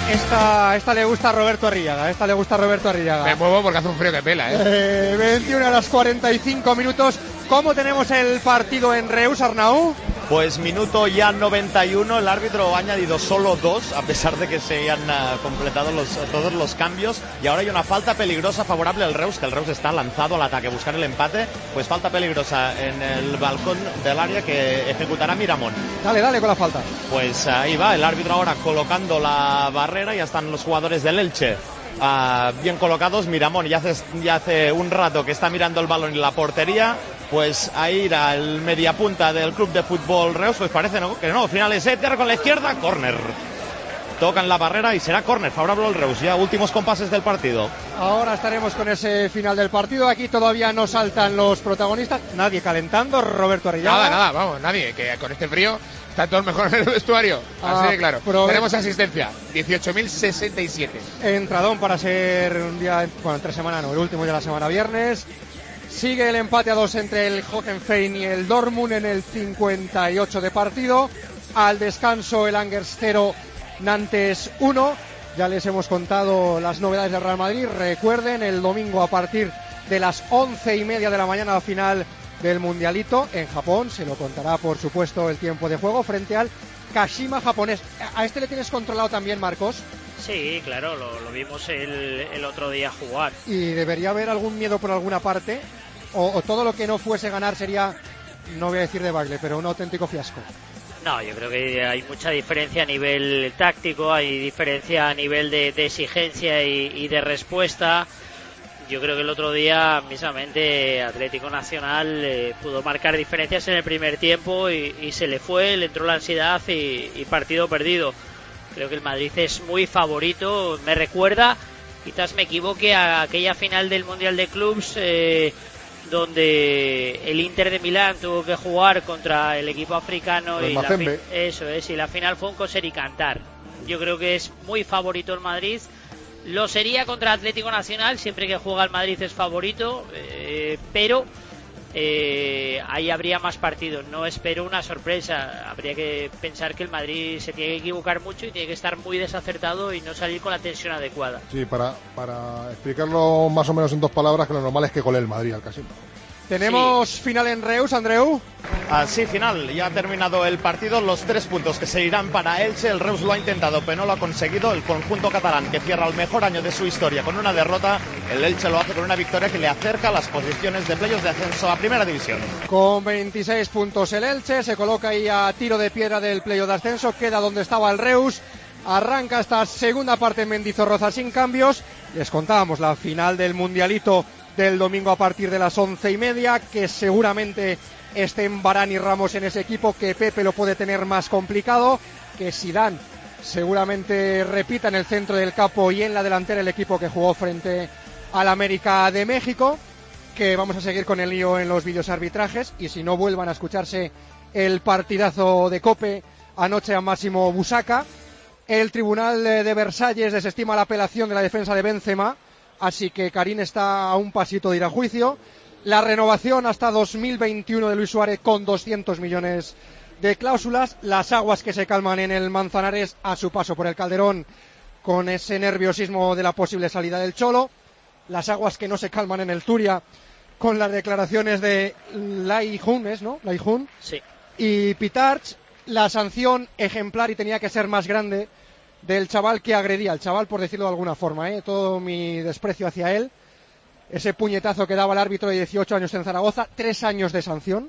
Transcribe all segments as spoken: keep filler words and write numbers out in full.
Esta, esta le gusta a Roberto Arrillaga, esta le gusta a Roberto Arrillaga. Me muevo porque hace un frío que pela, ¿eh? eh veintiuno a las cuarenta y cinco minutos. ¿Cómo tenemos el partido en Reus, Arnau? Pues minuto ya noventa y uno, el árbitro ha añadido solo dos, a pesar de que se hayan uh, completado los, todos los cambios, y ahora hay una falta peligrosa favorable al Reus, que el Reus está lanzado al ataque, buscar el empate, pues falta peligrosa en el balcón del área que ejecutará Miramón. Dale, dale con la falta. Pues ahí va, el árbitro ahora colocando la barrera, ya están los jugadores del Elche uh, bien colocados. Miramón ya hace, ya hace un rato que está mirando el balón en la portería. Pues ahí irá el mediapunta del Club de Fútbol Reus, pues parece no, que no, final es Edgar con la izquierda, córner. Tocan la barrera y será córner favorable al Reus, ya últimos compases del partido. Ahora estaremos con ese final del partido, aquí todavía no saltan los protagonistas, nadie calentando, Roberto Arrillaga. Nada, nada, vamos, nadie, que con este frío está todo mejor en el vestuario, así ah, de claro. Pero tenemos asistencia, dieciocho mil sesenta y siete. Entradón para ser un día, bueno, entre semana no, el último día de la semana, viernes. Sigue el empate a dos entre el Hoffenheim y el Dortmund en el cincuenta y ocho de partido. Al descanso el Angers cero, Nantes uno. Ya les hemos contado las novedades del Real Madrid. Recuerden, el domingo a partir de las once y media de la mañana la final del Mundialito en Japón. Se lo contará, por supuesto, el tiempo de juego frente al Kashima japonés. ¿A este le tienes controlado también, Marcos? Sí, claro, lo, lo vimos el, el otro día jugar. ¿Y debería haber algún miedo por alguna parte? O, o todo lo que no fuese ganar sería, no voy a decir debacle, pero un auténtico fiasco? No, yo creo que hay mucha diferencia a nivel táctico, hay diferencia a nivel de, de exigencia y, y de respuesta. Yo creo que el otro día, mismamente, Atlético Nacional eh, pudo marcar diferencias en el primer tiempo y, y se le fue, le entró la ansiedad y, y partido perdido. Creo que el Madrid es muy favorito, me recuerda, quizás me equivoque, a aquella final del Mundial de Clubs eh, donde el Inter de Milán tuvo que jugar contra el equipo africano el y la Mazembe. fi- eso es, y la final fue un coser y cantar. Yo creo que es muy favorito el Madrid, lo sería contra Atlético Nacional, siempre que juega el Madrid es favorito, eh, pero eh, ahí habría más partidos. No espero una sorpresa, habría que pensar que el Madrid se tiene que equivocar mucho y tiene que estar muy desacertado y no salir con la tensión adecuada. Sí, para, para explicarlo más o menos en dos palabras, que lo normal es que gole el Madrid al Casino. ¿Tenemos sí. final en Reus, Andreu? Así, final. Ya ha terminado el partido. Los tres puntos que se irán para Elche. El Reus lo ha intentado, pero no lo ha conseguido. El conjunto catalán, que cierra el mejor año de su historia con una derrota. El Elche lo hace con una victoria que le acerca a las posiciones de playoffs de ascenso a Primera División. Con veintiséis puntos el Elche. Se coloca ahí a tiro de piedra del playoff de ascenso. Queda donde estaba el Reus. Arranca esta segunda parte en Mendizorroza sin cambios. Les contábamos la final del Mundialito del domingo a partir de las once y media, que seguramente estén Varane y Ramos en ese equipo, que Pepe lo puede tener más complicado, que Zidane seguramente repita en el centro del campo y en la delantera el equipo que jugó frente al América de México, que vamos a seguir con el lío en los vídeos arbitrajes, y si no vuelvan a escucharse el partidazo de COPE anoche a Máximo Busaca. El Tribunal de Versalles desestima la apelación de la defensa de Benzema, así que Karim está a un pasito de ir a juicio. La renovación hasta dos mil veintiuno de Luis Suárez con doscientos millones de cláusulas. Las aguas que se calman en el Manzanares a su paso por el Calderón con ese nerviosismo de la posible salida del Cholo. Las aguas que no se calman en el Turia con las declaraciones de Laijun, ¿es, no? Laijun. Sí. Y Pitarch, la sanción ejemplar y tenía que ser más grande del chaval que agredía, el chaval por decirlo de alguna forma, ¿eh? Todo mi desprecio hacia él, ese puñetazo que daba el árbitro de dieciocho años en Zaragoza, tres años de sanción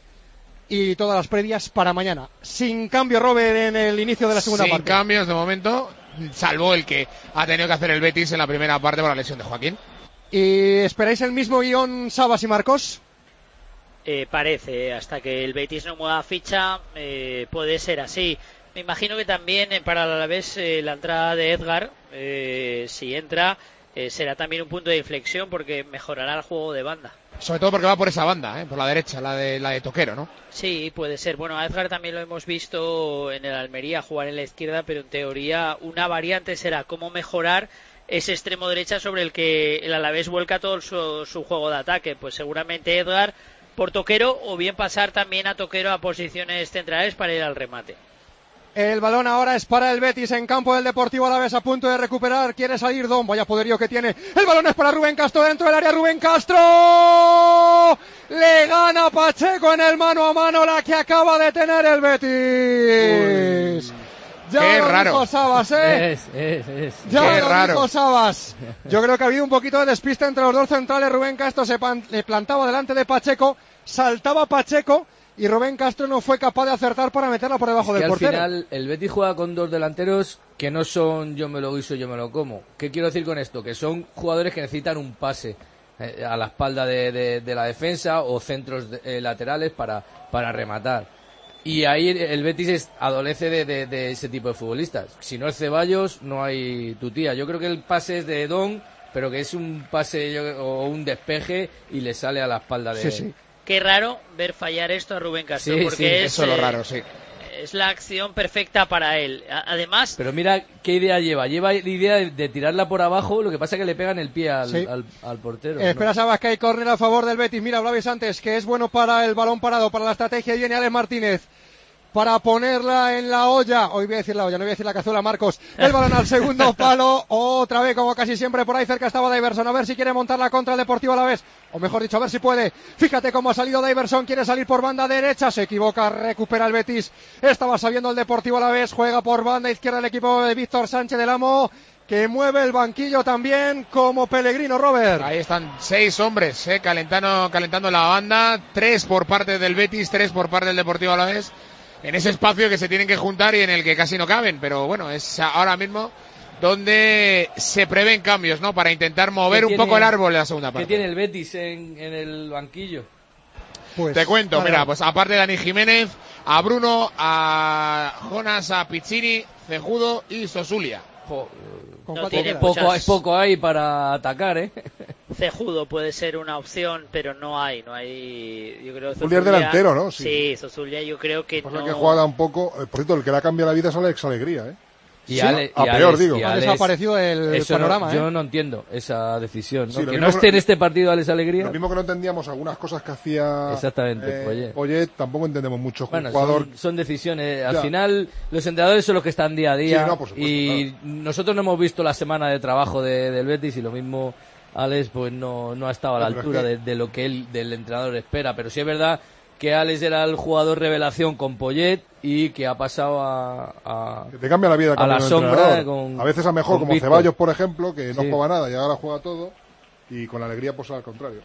y todas las previas para mañana. Sin cambio, Robert, en el inicio de la segunda Sin parte. Sin cambios de momento, salvo el que ha tenido que hacer el Betis en la primera parte por la lesión de Joaquín. ¿Y esperáis el mismo guión, Sabas y Marcos? Eh, parece, hasta que el Betis no mueva ficha, eh, puede ser así. Me imagino que también eh, para el Alavés eh, la entrada de Edgar, eh, si entra, eh, será también un punto de inflexión porque mejorará el juego de banda. Sobre todo porque va por esa banda, ¿eh? Por la derecha, la de la de Toquero, ¿no? Sí, puede ser. Bueno, a Edgar también lo hemos visto en el Almería jugar en la izquierda, pero en teoría una variante será cómo mejorar ese extremo derecha sobre el que el Alavés vuelca todo su, su juego de ataque. Pues seguramente Edgar por Toquero, o bien pasar también a Toquero a posiciones centrales para ir al remate. El balón ahora es para el Betis en campo del Deportivo Alavés, a punto de recuperar, quiere salir Don, vaya poderío que tiene, el balón es para Rubén Castro dentro del área, Rubén Castro, le gana Pacheco en el mano a mano, la que acaba de tener el Betis. Uy. Ya Qué lo raro. dijo Sabas, ¿eh? Es, es, es. Ya Qué lo raro. dijo Sabas. Yo creo que ha habido un poquito de despiste entre los dos centrales. Rubén Castro se pan, le plantaba delante de Pacheco, saltaba Pacheco y Rubén Castro no fue capaz de acertar para meterla por debajo Es que del al portero. final el Betis juega con dos delanteros que no son yo me lo guiso, yo me lo como. ¿Qué quiero decir con esto? Que son jugadores que necesitan un pase eh, a la espalda de, de, de la defensa o centros de, eh, laterales para, para rematar. Y ahí el Betis es, adolece de, de, de ese tipo de futbolistas. Si no es Ceballos, no hay tutía. Yo creo que el pase es de Don, pero que es un pase yo, o un despeje y le sale a la espalda de... Sí, sí. Qué raro ver fallar esto a Rubén Castro, Sí, porque sí, es, Eso es lo eh, raro, sí. es la acción perfecta para él. A- Además, Pero mira qué idea lleva. Lleva la idea de, de tirarla por abajo, lo que pasa es que le pegan el pie al, Sí. al, al portero. Eh, espera, Sabas, que hay córner a favor del Betis. Mira, hablabais antes que es bueno para el balón parado, para la estrategia. Y viene Alex Martínez para ponerla en la olla. Hoy voy a decir la olla, no voy a decir la cazuela, Marcos. El balón al segundo palo. Otra vez, como casi siempre, por ahí cerca estaba Diverson. A ver si quiere montarla contra el Deportivo Alavés. O mejor dicho, a ver si puede. Fíjate cómo ha salido Diverson. Quiere salir por banda derecha. Se equivoca, recupera el Betis. Estaba saliendo el Deportivo Alavés. Juega por banda izquierda el equipo de Víctor Sánchez del Amo, que mueve el banquillo también como Pellegrino, Robert. Ahí están seis hombres eh, calentando, calentando la banda. Tres por parte del Betis, tres por parte del Deportivo Alavés. En ese espacio que se tienen que juntar y en el que casi no caben, pero bueno, es ahora mismo donde se prevén cambios, ¿no? Para intentar mover un tiene- poco el árbol en la segunda ¿Qué parte. tiene el Betis en, en el banquillo? Pues, Te cuento, vale, mira, vale. pues aparte de Dani Jiménez, a Bruno, a Jonas, a Piccini, Cejudo y Sosulia. Jo, ¿Con no cuánto tiene queda? poco, muchas- es poco ahí para atacar, ¿eh? Cejudo puede ser una opción, pero no hay, no hay. Yo creo que Zulia es delantero, ¿no? Sí. Sí, Zozulia yo creo que Pasa no. que juega un poco. eh, Por cierto, el que le ha cambiado la vida es Alex Alegría, ¿eh? Y Sí, Ale- a y peor, Alex- digo. y Ha Alex- desaparecido del eso no- panorama, ¿eh? Yo no entiendo esa decisión, ¿no? Sí, lo que mismo no esté que- en este partido Alex Alegría. Lo mismo que no entendíamos algunas cosas que hacía Exactamente, eh, Poyet. Poyet, tampoco entendemos mucho. Bueno, un jugador. son, son decisiones. Al Ya. final, los entrenadores son los que están día a día. Sí, no, por supuesto, y nosotros no hemos visto la semana de trabajo de, del Betis y lo mismo Alex pues no, no ha estado a la No, pero altura es que- de, de lo que él, del entrenador espera. Pero sí es verdad que Alex era el jugador revelación con Poyet y que ha pasado a... a- Que te cambia la vida a cambiar la de sombra entrenador. con- A veces a mejor, con como Víctor. Ceballos, por ejemplo, que no Sí. juega nada y ahora juega todo. Y con la alegría, pues al contrario.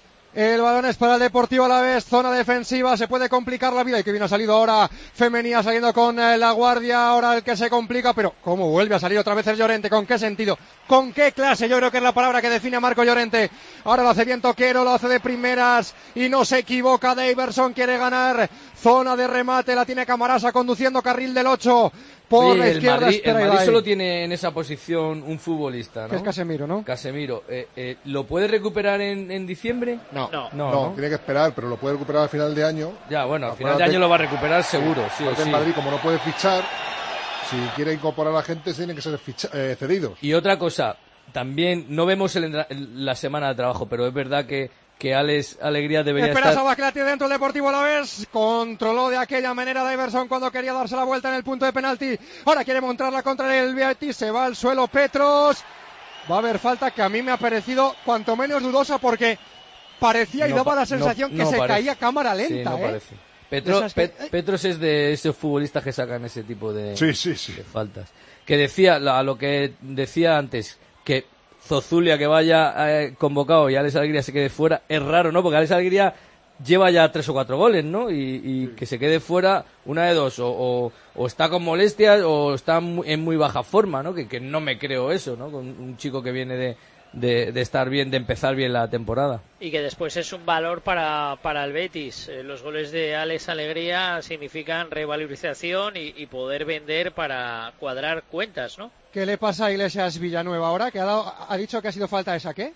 El balón es para el Deportivo Alavés, zona defensiva, se puede complicar la vida. Y que bien ha salido ahora Femenía saliendo con eh, la guardia, ahora el que se complica, pero ¿cómo vuelve a salir otra vez el Llorente? ¿Con qué sentido? ¿Con qué clase? Yo creo que es la palabra que define a Marco Llorente. Ahora lo hace bien Toquero, lo hace de primeras y no se equivoca. Daverson quiere ganar, zona de remate, la tiene Camarasa conduciendo carril del ocho por Oye, la el izquierda. Madrid, espera el y Madrid va ahí. solo tiene en esa posición un futbolista, ¿no? Que es Casemiro, ¿no? Casemiro. Eh, eh, ¿Lo puede recuperar en, en diciembre? No. No. No, No, ¿no? tiene que esperar, pero lo puede recuperar al final de año. Ya, bueno, al final de Acuérdate- año lo va a recuperar seguro, sí o Aparte, sí. en Madrid, como no puede fichar, si quiere incorporar a la gente, tienen que ser ficha- eh, cedidos. Y otra cosa, también no vemos el entra- el- la semana de trabajo, pero es verdad que, que Alex Alegría debería Espera estar... Sabas que la tiene dentro el Deportivo Alavés. Controló de aquella manera Daverson cuando quería darse la vuelta en el punto de penalti. Ahora quiere montarla contra el Betis. Se va al suelo Petros. Va a haber falta que a mí me ha parecido cuanto menos dudosa porque parecía y No daba pa- la sensación no- que no se parece. caía a cámara Sí, lenta. no ¿eh? parece. Petro- Esas que- Pet- Petros es de esos futbolistas que sacan ese tipo de, Sí, sí, sí. de faltas. Que decía, la- a lo que decía antes, que Zozulia que vaya eh, convocado y Alex Alegría se quede fuera, es raro, ¿no? Porque Alex Alegría lleva ya tres o cuatro goles, ¿no? Y, y que se quede fuera, una de dos, o, o, o está con molestias o está mu- en muy baja forma, ¿no? Que, que no me creo eso, ¿no? Con un chico que viene de, de, de estar bien, de empezar bien la temporada. Y que después es un valor para, para el Betis. Eh, los goles de Alex Alegría significan revalorización y, y poder vender para cuadrar cuentas, ¿no? ¿Qué le pasa a Iglesias Villanueva ahora? Que ha, dado- ha dicho que ha sido falta de saque.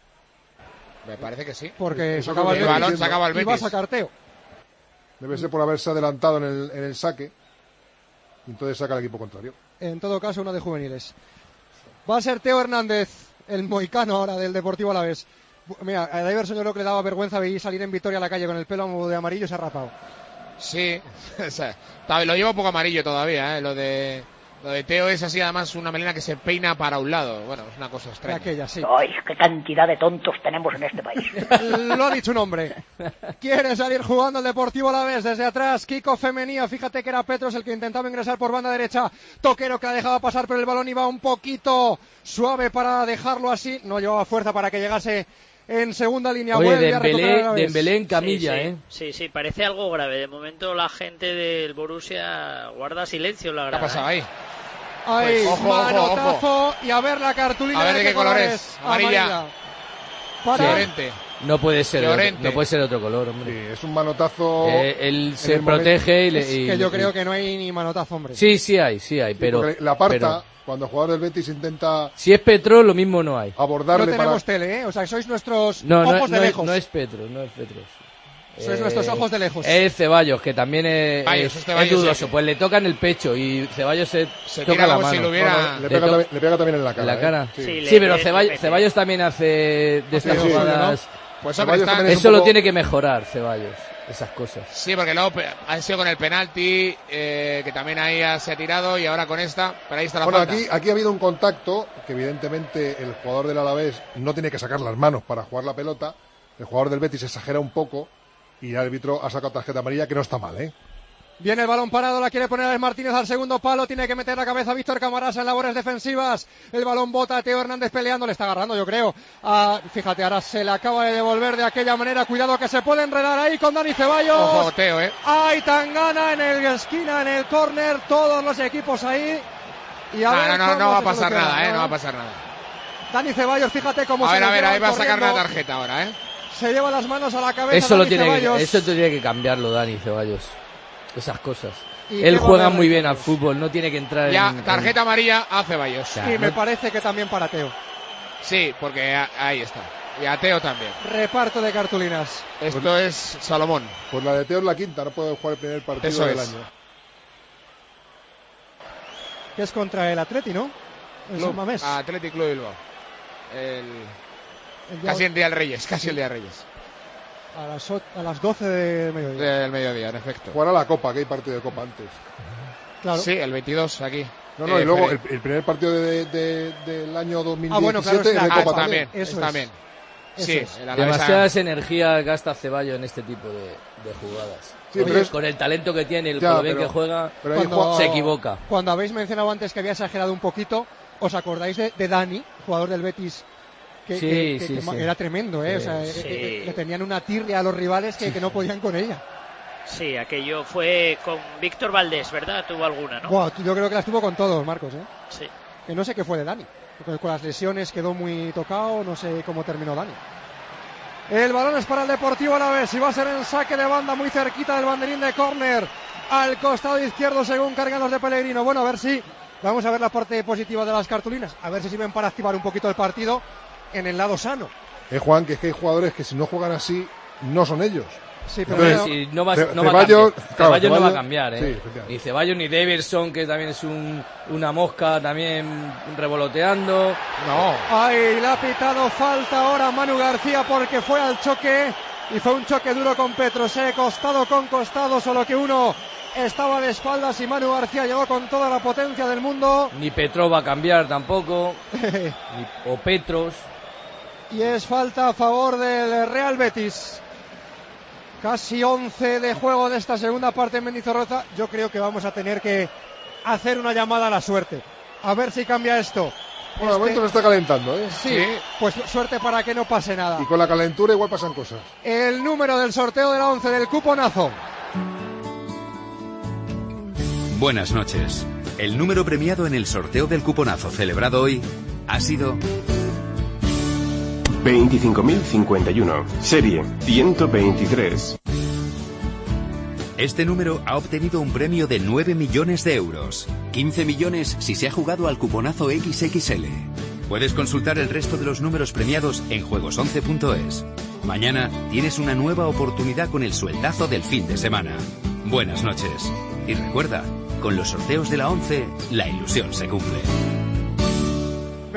Me parece que sí. Porque Eso sacaba creo el que El Betis balón sacaba el y va a Betis. sacar Teo. Debe ser por haberse adelantado en el, en el saque. Y entonces saca el equipo contrario. En todo caso, uno de juveniles. Va a ser Teo Hernández, el moicano ahora del Deportivo Alavés. Bu- Mira, a Daverson yo creo que le daba vergüenza ver salir en Vitoria a la calle con el pelo de amarillo y se ha rapado. Sí, o sea, lo lleva un poco amarillo todavía, ¿eh? Lo de lo de Teo es así, además una melena que se peina para un lado. Bueno, es una cosa extraña. Aquella, sí. ¡Ay, qué cantidad de tontos tenemos en este país! Lo ha dicho un hombre. Quiere salir jugando el Deportivo Alavés desde atrás. Kiko Femenía, fíjate que era Petros el que intentaba ingresar por banda derecha. Toquero que la dejaba pasar, pero el balón iba un poquito suave para dejarlo así. No llevaba fuerza para que llegase en segunda línea. Oye, Vuelve a recuperar Dembélé, Alavés. Dembélé en camilla, sí, sí, ¿eh? Sí, sí, parece algo grave. De momento la gente del Borussia guarda silencio en la grada. ¿Qué ha pasado ahí? Ahí, Pues, ojo, manotazo, ojo, ojo. Y a ver la cartulina. A ver de qué color es. Amarilla. Amarilla. Para... Llorente. No puede ser de otro, Llorente. no puede ser de otro color, hombre. Sí, es un manotazo. Eh, él en se el protege y le... Es y- que yo y- creo que no hay ni manotazo, hombre. Sí, sí hay, sí hay, Sí, pero... porque la aparta, pero cuando el jugador del Betis intenta si es Petro, lo mismo no hay. No abordarle tenemos para... tele, ¿eh? O sea, que sois nuestros No, no, ojos no, de es, lejos. no es Petro, no es Petro. Sois nuestros ojos de lejos. Es Ceballos, que también es, Ceballos, es- es Ceballos, es dudoso. sí. Pues le toca en el pecho y Ceballos se, Se toca tira la como mano. si lo hubiera... No, no, le, Le pega to- también, le pega también en la cara. ¿En la ¿eh? cara? Sí. Sí, Sí, le- pero le- Ceballos, le- Ceballos también hace de estas sí, sí, jugadas. Pues hombre, Ceballos está... también es Eso un lo poco- tiene que mejorar, Ceballos. Esas cosas. Sí, porque luego pe- ha sido con el penalti, eh, que también ahí ha- se ha tirado, y ahora con esta, pero ahí está la Bueno, falta. aquí, aquí ha habido un contacto que evidentemente el jugador del Alavés no tiene que sacar las manos para jugar la pelota. El jugador del Betis exagera un poco y el árbitro ha sacado tarjeta amarilla, que no está mal, ¿eh? Viene el balón parado, la quiere poner Alex Martínez al segundo palo, tiene que meter la cabeza Víctor Camarasa en labores defensivas. El balón bota a Teo Hernández peleando, le está agarrando, yo creo. Ah, fíjate, ahora se le acaba de devolver de aquella manera. Cuidado que se puede enredar ahí con Dani Ceballos. Ojo, Teo, ¿eh? Hay Tangana en el esquina, en el córner, todos los equipos ahí. Y a No, ver no, no, cómo no va a se pasar soluciona, nada, ¿eh? No va a pasar nada. Dani Ceballos, fíjate cómo A se ver, lo a ver, lleva ahí va a sacar la corriendo. tarjeta ahora, ¿eh? Se lleva las manos a la cabeza. Eso lo Dani tiene que, Ceballos. eso tiene que cambiarlo, Dani Ceballos. Esas cosas. Y Él qué juega gol de muy bien al Ceballos. fútbol, no tiene que entrar Ya, en... en- tarjeta amarilla a Ceballos. Ya. Y me no- parece que también para Teo. Sí, porque a- ahí está. Y a Teo también. Reparto de cartulinas. Esto es Salomón. Pues la de Teo es la quinta, no puede jugar el primer partido Eso del es. año. Que es contra el Atleti, ¿no? El San Mamés. Athletic Club Bilbao. El... El día- Casi el día del Reyes, casi el día del Reyes. a, las, o- a las doce de mediodía. Del mediodía, en efecto. Jugará la Copa, que hay partido de Copa antes. Claro. Sí, el veintidós aquí. No, no, Eh, y luego pero- el, el primer partido de, de- del año dos mil diecisiete Ah, bueno, claro, es la es de Copa Copa también, también. Eso es es. también. Eso Sí, es. el Alavés ha- Demasiadas energías gasta Ceballos en este tipo de, de jugadas. Sí, Oye, pero es- con el talento que tiene, el Ya, con lo bien pero- que juega, pero ahí Cuando- juega- se equivoca. Cuando habéis mencionado antes que había exagerado un poquito, ¿os acordáis de, de Dani, jugador del Betis? Que, Sí, que- que- sí, que sí. era tremendo, ¿eh? Sí. O sea, eh, Sí. eh, le tenían una tirria a los rivales que, que no podían con ella. Sí, aquello fue con Víctor Valdés, ¿verdad? Tuvo alguna, ¿no? Buah, yo creo que la estuvo con todos, Marcos, ¿eh? Sí. Que no sé qué fue de Dani. Porque con las lesiones quedó muy tocado, no sé cómo terminó Dani. El balón es para el Deportivo Alavés y va a ser en saque de banda muy cerquita del banderín de córner al costado izquierdo según cargan los de Pellegrino. Bueno, a ver si vamos a ver la parte positiva de las cartulinas, a ver si sirven para activar un poquito el partido en el lado sano. Eh, Juan, que es que hay jugadores que si no juegan así, no son ellos. Sí, pero Entonces, bueno, Sí, no va, Ce- no va a Ceballos, cambiar. claro, Ceballos no va a Ceballos- cambiar, ¿eh? sí, efectivamente. Ni Ceballos ni Davidson, que también es un, una mosca, también revoloteando. No. ay, le ha pitado falta ahora Manu García porque fue al choque y fue un choque duro con Petros, eh, costado con costado, solo que uno estaba de espaldas y Manu García llegó con toda la potencia del mundo. Ni Petrov va a cambiar tampoco. ni- o Petros. Y es falta a favor del Real Betis. Casi once de juego de esta segunda parte en Mendizorroza. Yo creo que vamos a tener que hacer una llamada a la suerte. A ver si cambia esto. Bueno, de momento se está calentando, ¿eh? Sí, pues suerte para que no pase nada. Y con la calentura igual pasan cosas. El número del sorteo de la once del cuponazo. Buenas noches. El número premiado en el sorteo del cuponazo celebrado hoy ha sido veinticinco mil cincuenta y uno, serie ciento veintitrés. Este número ha obtenido un premio de nueve millones de euros. quince millones si se ha jugado al cuponazo equis equis ele. Puedes consultar el resto de los números premiados en juegos once punto es. Mañana tienes una nueva oportunidad con el sueldazo del fin de semana. Buenas noches. Y recuerda, con los sorteos de la once, la ilusión se cumple.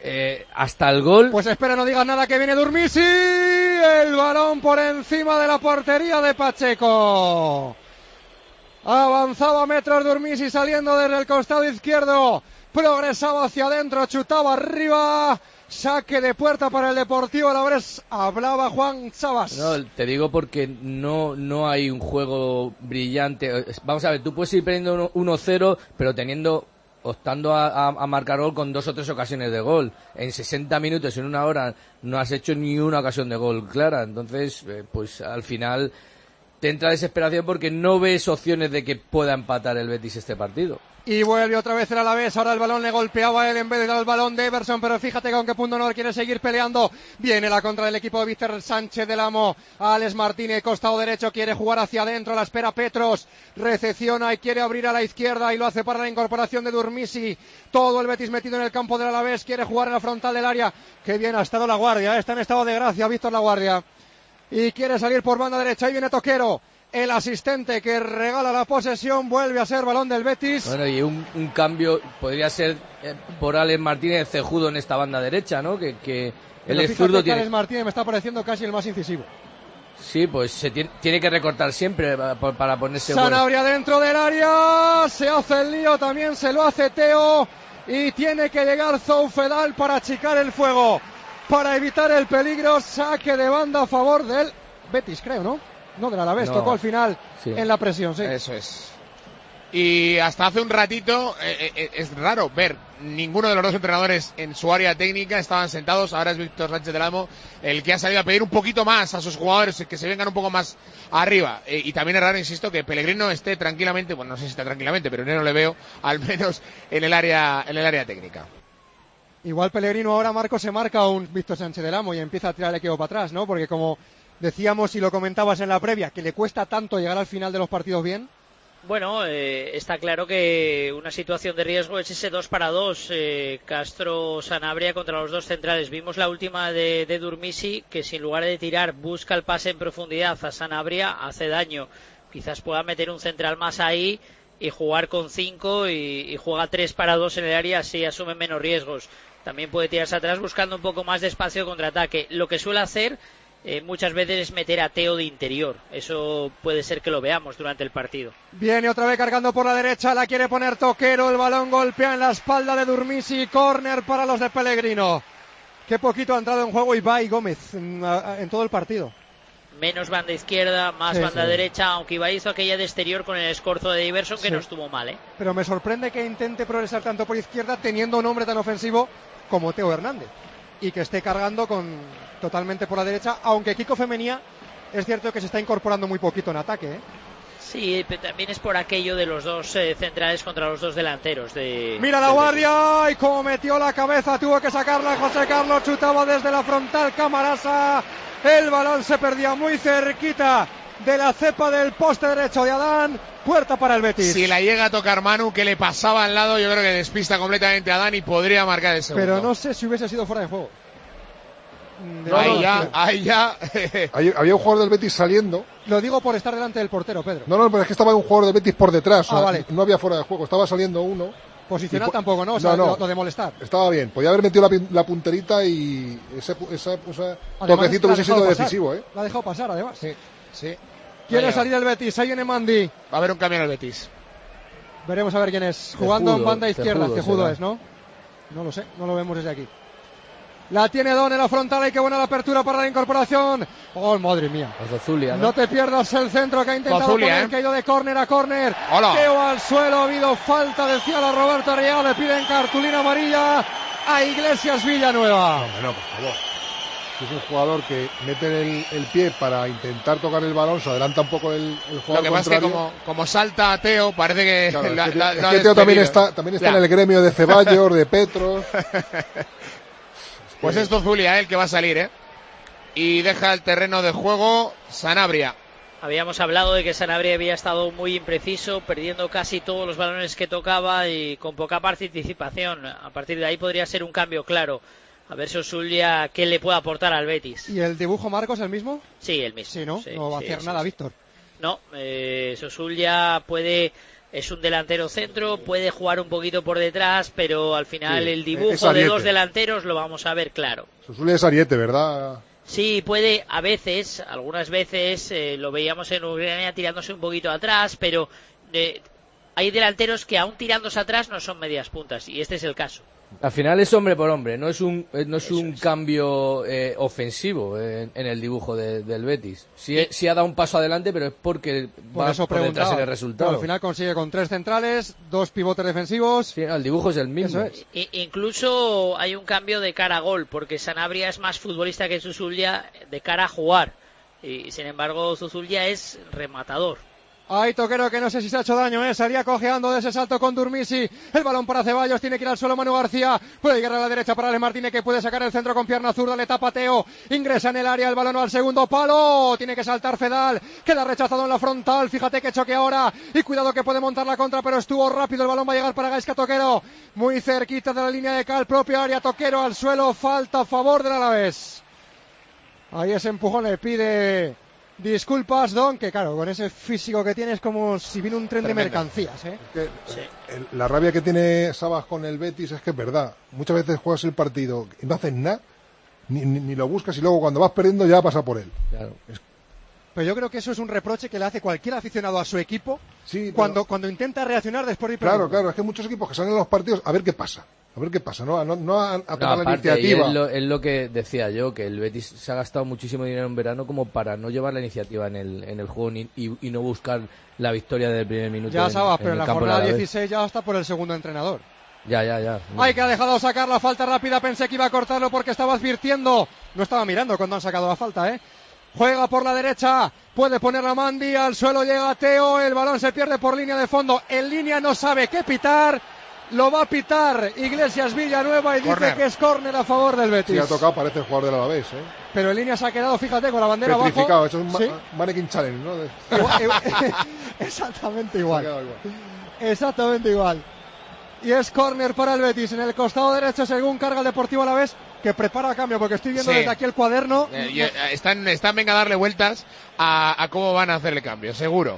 eh, hasta el gol. Pues espera, no digas nada, que viene Durmisi. El balón por encima de la portería de Pacheco. Avanzaba metros Durmisi saliendo desde el costado izquierdo. Progresaba hacia adentro, chutaba arriba. Saque de puerta para el Deportivo Alavés. Hablaba Juan Sabas. No, te digo porque no, no hay un juego brillante. Vamos a ver, tú puedes ir perdiendo uno cero, pero teniendo, optando a, a, a marcar gol con dos o tres ocasiones de gol. En sesenta minutos, en una hora, no has hecho ni una ocasión de gol clara. Entonces, eh, pues al final te entra desesperación porque no ves opciones de que pueda empatar el Betis este partido. Y vuelve otra vez el Alavés, ahora el balón le golpeaba a él en vez de dar el balón de Everson, pero fíjate con qué punto no quiere seguir peleando. Viene la contra del equipo de Víctor Sánchez del Amo. Alex Martínez, costado derecho, quiere jugar hacia adentro, la espera Petros, recepciona y quiere abrir a la izquierda y lo hace para la incorporación de Durmisi. Todo el Betis metido en el campo del Alavés, quiere jugar en la frontal del área. Qué bien ha estado La Guardia, ¿eh? Está en estado de gracia Víctor La Guardia. Y quiere salir por banda derecha, ahí viene Toquero. El asistente que regala la posesión, vuelve a ser balón del Betis. Bueno, y un, un cambio podría ser eh, por Alex Martínez cejudo en esta banda derecha, ¿no? Que, que él es zurdo. Tiene... Alex Martínez me está pareciendo casi el más incisivo. Sí, pues se tiene, tiene que recortar siempre para, para ponerse bueno. Sanabria dentro del área, se hace el lío, también se lo hace Teo. Y tiene que llegar Zoufedal para achicar el fuego, para evitar el peligro. Saque de banda a favor del Betis, creo, ¿no? No, del Alavés, no. Tocó al final sí. En la presión, sí. Eso es. Y hasta hace un ratito eh, eh, es raro ver ninguno de los dos entrenadores en su área técnica, estaban sentados. Ahora es Víctor Sánchez del Amo el que ha salido a pedir un poquito más a sus jugadores, que se vengan un poco más arriba. Eh, y también es raro, insisto, que Pellegrino esté tranquilamente, bueno, no sé si está tranquilamente, pero yo no le veo, al menos en el área, en el área técnica. Igual Pellegrino ahora, Marco, se marca un Víctor Sánchez del Amo y empieza a tirar el equipo para atrás, ¿no? Porque como decíamos y lo comentabas en la previa, que le cuesta tanto llegar al final de los partidos bien. Bueno, eh, está claro que una situación de riesgo es ese dos para dos, eh, Castro-Sanabria contra los dos centrales. Vimos la última de, de Durmisi, que sin lugar de tirar busca el pase en profundidad a Sanabria, hace daño. Quizás pueda meter un central más ahí y jugar con cinco y, y juega tres para dos en el área, así asume menos riesgos. También puede tirarse atrás buscando un poco más de espacio de contraataque. Lo que suele hacer Eh, muchas veces es meter a Teo de interior. Eso puede ser que lo veamos durante el partido. Viene otra vez cargando por la derecha, la quiere poner Toquero, el balón golpea en la espalda de Durmisi, córner para los de Pellegrino. Qué poquito ha entrado en juego Ibai Gómez en, en todo el partido. Menos banda izquierda, más sí, banda sí. derecha, aunque Ibai hizo aquella de exterior con el escorzo de Iverson, que sí. no estuvo mal, ¿eh? Pero me sorprende que intente progresar tanto por izquierda teniendo un hombre tan ofensivo como Teo Hernández, y que esté cargando con totalmente por la derecha, aunque Kiko Femenía es cierto que se está incorporando muy poquito en ataque, ¿eh? Sí, pero también es por aquello de los dos eh, centrales contra los dos delanteros de... Mira La Guardia, y como metió la cabeza, tuvo que sacarla José Carlos, chutaba desde la frontal Camarasa, el balón se perdía muy cerquita de la cepa del poste derecho de Adán, puerta para el Betis. Si la llega a tocar Manu, que le pasaba al lado, yo creo que despista completamente a Adán y podría marcar el segundo. Pero no sé si hubiese sido fuera de juego. De ahí, no, ya, ahí ya, ahí ya. Había un jugador del Betis saliendo. Lo digo por estar delante del portero, Pedro. No, no, pero es que estaba un jugador del Betis por detrás. Ah, o sea, vale. No había fuera de juego, estaba saliendo uno. Posicional po- tampoco, ¿no? O no, sea, no. Lo, lo de molestar. Estaba bien, podía haber metido la, la punterita y ese, esa, esa toquecito hubiese sido pasar. decisivo, ¿eh? La ha dejado pasar, además. Sí, sí. Quiere Vaya. salir el Betis, ahí viene Mandi. Va a haber un cambio en el Betis. Veremos a ver quién es. Jugando Cejudo, en banda izquierda, Cejudo es, ¿no? No lo sé, no lo vemos desde aquí. La tiene Don en la frontal, y qué buena la apertura para la incorporación. Oh, madre mía. Zulia, ¿no? no te pierdas el centro que ha intentado Zulia, poner, ¿eh? que ha ido de córner a córner. Hola. Teo al suelo, ha habido falta, decía la Roberto Arriaga, le piden cartulina amarilla a Iglesias Villanueva. No, no, por favor. Es un jugador que mete el, el pie para intentar tocar el balón, se adelanta un poco el, el jugador. Lo que pasa es que como, como salta Teo, parece que... Claro, la, es que, la, es la que Teo también está, también está en el gremio de Ceballos, de Petros. Pues esto es Zulia, ¿eh? El que va a salir, ¿eh? Y deja el terreno de juego Sanabria. Habíamos hablado de que Sanabria había estado muy impreciso, perdiendo casi todos los balones que tocaba y con poca participación. A partir de ahí podría ser un cambio claro. A ver Sosulia qué le puede aportar al Betis. ¿Y el dibujo, Marcos, el mismo? Sí, el mismo. Sí, ¿no? Sí, no va a sí, hacer sí, nada, sí. Víctor. No, eh, Sosulia puede es un delantero centro, puede jugar un poquito por detrás, pero al final Sí, el es dibujo de Ariete. dos delanteros lo vamos a ver claro. Susuli es Ariete, ¿verdad? Sí, puede, a veces, algunas veces, eh, lo veíamos en Ucrania tirándose un poquito atrás, pero eh, hay delanteros que aún tirándose atrás no son medias puntas, y este es el caso. Al final es hombre por hombre, no es un eh, no es un cambio eh, ofensivo en, en el dibujo de- del Betis. Sí, eh, sí ha dado un paso adelante, pero es porque Por va eso por detrás preguntaba. en el resultado. Claro, al final consigue con tres centrales, dos pivotes defensivos. Sí, no, el dibujo es el mismo. Eso es. I- incluso hay un cambio de cara a gol, porque Sanabria es más futbolista que Zuzulya de cara a jugar, y sin embargo Zuzulya es rematador. Hay Toquero que no sé si se ha hecho daño, ¿eh? Salía cojeando de ese salto con Durmisi. El balón para Ceballos, tiene que ir al suelo Manu García. Puede llegar a la derecha para Ale Martínez, que puede sacar el centro con pierna zurda. Le tapa Teo. Ingresa en el área, el balón al segundo palo. Tiene que saltar Fedal. Queda rechazado en la frontal. Fíjate que choque ahora. Y cuidado que puede montar la contra, pero estuvo rápido. El balón va a llegar para Gaizka Toquero. Muy cerquita de la línea de cal, propio área. Toquero al suelo. Falta a favor del Alavés. Ahí ese empujón le pide disculpas, Don, que claro, con ese físico que tiene es como si vino un tren Tremendo. de mercancías, ¿eh? Que, eh, el- la rabia que tiene Sabas con el Betis es que es verdad. Muchas veces juegas el partido y no haces nada, ni, ni, ni lo buscas y luego cuando vas perdiendo ya pasa por él. Claro. Pero yo creo que eso es un reproche que le hace cualquier aficionado a su equipo Sí, pero- cuando, cuando intenta reaccionar después de ir Claro, perdiendo. claro, es que hay muchos equipos que salen a los partidos a ver qué pasa. A ver qué pasa, no a, no, no a, a No, tomar la aparte, y iniciativa. es lo, es lo que decía yo, que el Betis se ha gastado muchísimo dinero en verano como para no llevar la iniciativa en el, en el juego ni- y, y no buscar la victoria del primer minuto. Ya en- sabes, en pero en el la campo del jornada Alavés. dieciséis ya está por el segundo entrenador. Ya, ya, ya. Ay, que ha dejado sacar la falta rápida, pensé que iba a cortarlo porque estaba advirtiendo. No estaba mirando cuando han sacado la falta, ¿eh? Juega por la derecha, puede poner a Mandi, al suelo llega Teo, el balón se pierde por línea de fondo, en línea no sabe qué pitar, lo va a pitar Iglesias Villanueva y dice Córner. que es córner a favor del Betis. Sí, ha tocado, parece el jugador del Alavés, ¿eh? Pero en línea se ha quedado, fíjate, con la bandera Petrificado, abajo. eso es un ma- Sí. mannequin challenge, ¿no? De- Igual- igual- Exactamente Se ha igual. quedado igual. Exactamente igual. Y es córner para el Betis en el costado derecho según carga el Deportivo Alavés, que prepara cambio porque estoy viendo Sí. desde aquí el cuaderno. Eh, y, eh, están, están venga a darle vueltas a, a cómo van a hacer el cambio, seguro.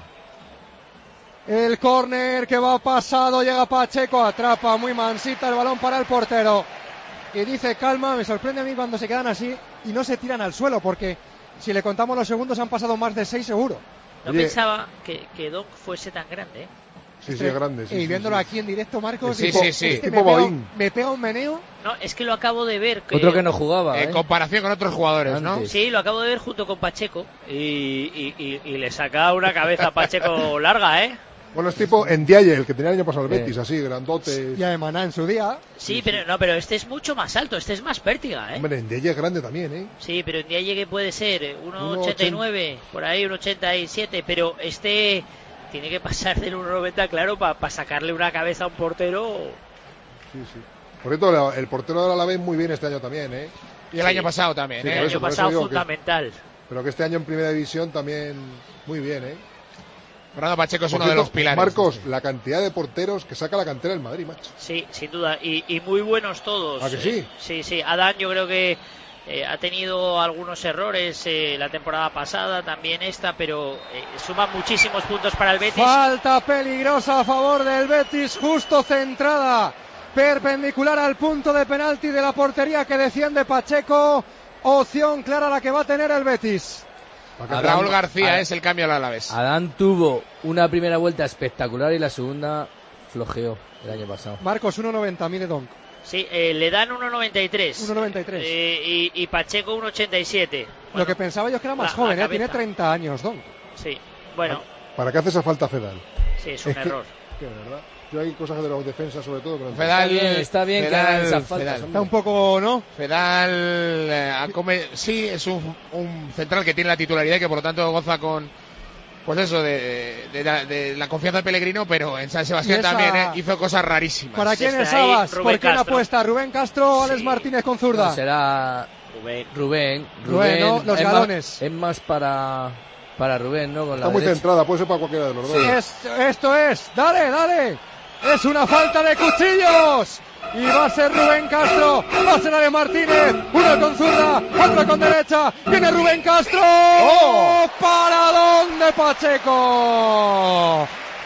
El córner que va pasado, llega Pacheco, atrapa muy mansita el balón para el portero. Y dice calma, me sorprende a mí cuando se quedan así y no se tiran al suelo, porque si le contamos los segundos han pasado más de seis seguro. No Oye. pensaba que, que Doc fuese tan grande, ¿eh? Sí, sí, es grande. Sí, y sí, viéndolo sí. aquí en directo, Marcos, Sí, digo, sí, sí. este Tipo me, pega, Boín. me pega un meneo. No, es que lo acabo de ver. Que, Otro que no jugaba, En ¿eh? comparación con otros jugadores, ¿no? Antes. Sí, lo acabo de ver junto con Pacheco y, y, y- y le saca una cabeza a Pacheco larga, ¿eh? Bueno, es tipo Ndiaye, el que tenía el año pasado el Sí. Betis, así, grandote. Y además en su día. Sí, pero no, pero este es mucho más alto, este es más pértiga, ¿eh? Hombre, Ndiaye es grande también, ¿eh? Sí, pero en día llegue puede ser uno uno ochenta y nueve, por ahí uno ochenta y siete, pero este tiene que pasar del uno noventa, claro, para sacarle una cabeza a un portero. Sí, sí. Por cierto, la- el portero del Alavés muy bien este año también, ¿eh? Y el Sí. año pasado también, Sí, ¿eh? El por año eso, por eso pasado digo que- fundamental. Pero que este año en Primera División también muy bien, ¿eh? Fernando Pacheco es Por uno de cierto, los pilares. Marcos, la cantidad de porteros que saca la cantera del Madrid, macho. Sí, sin duda, y, y muy buenos todos. ¿Ah, que sí? Eh, sí, sí. Adán yo creo que eh, ha tenido algunos errores eh, la temporada pasada, también esta, pero eh, suma muchísimos puntos para el Betis. Falta peligrosa a favor del Betis, justo centrada, perpendicular al punto de penalti de la portería que defiende Pacheco. Opción clara la que va a tener el Betis. Raúl García Adán- es el cambio al Alavés. Adán tuvo una primera vuelta espectacular y la segunda flojeó el año pasado. Marcos uno noventa, mide Donk. Sí, eh, le dan uno noventa y tres. uno noventa y tres. Eh, y, y Pacheco uno ochenta y siete. Lo que pensaba yo es que era más la- joven, la ¿eh? Tiene cabeza. treinta años, Donk. Sí, bueno, ¿Para qué hace esa falta Fedal? sí, es un Es que- error. Que de verdad. Yo hay cosas de los defensas sobre todo que no entiendo. Fedal, Está bien, está bien que hagan esas faltas, Fedal. hombre. Está un poco, ¿no? Fedal eh, ha come- sí, es un, un central que tiene la titularidad y que por lo tanto goza con, pues eso, de, de la, de la confianza de Pellegrino, pero en San Sebastián Y esa- también eh, hizo cosas rarísimas. ¿Para quién es Desde ahí, Sabas? Rubén ¿Por quién Castro. apuesta? ¿Rubén Castro o Alex Sí. Martínez con No, zurda? será Rubén. Rubén. Rubén, ¿no? Los es más- galones. es más para, para Rubén, ¿no? Con Está la muy derecha. centrada, puede ser para cualquiera de los dos. Es- esto es, dale, dale. Es una falta de cuchillos. Y va a ser Rubén Castro, va a ser Ale Martínez, uno con zurda, otro con derecha, viene Rubén Castro, ¡Oh! paradón de Pacheco,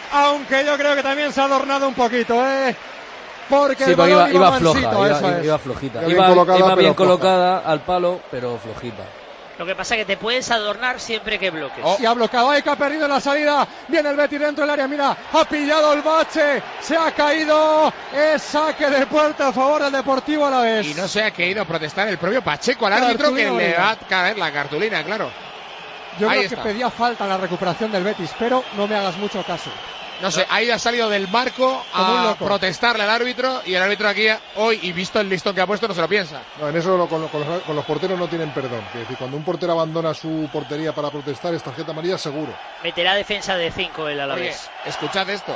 aunque yo creo que también se ha adornado un poquito, ¿eh? Porque sí, el balón iba, iba, iba mansito, floja, eso iba, es. iba flojita. Iba Iba, bien colocada, iba bien pero colocada al palo, pero flojita. Lo que pasa es que te puedes adornar siempre que bloques. Oh. Y ha bloqueado, hay que ha perdido en la salida. Viene el Betis dentro del área, mira, ha pillado el bache, se ha caído. Es saque de puerta a favor del Deportivo Alavés. Y no se ha querido protestar el propio Pacheco al Cartulina árbitro, que le amarilla. va a caer la cartulina, claro. Yo Ahí creo está. que pedía falta en la recuperación del Betis, pero no me hagas mucho caso. No sé, ahí ha salido del marco Como un a loco. protestarle al árbitro, y el árbitro aquí hoy, y visto el listón que ha puesto, no se lo piensa. No, en eso lo- con, con los, con los porteros no tienen perdón. Es decir, cuando un portero abandona su portería para protestar, es tarjeta amarilla seguro. Meterá defensa de cinco el Oye, Alavés. escuchad esto.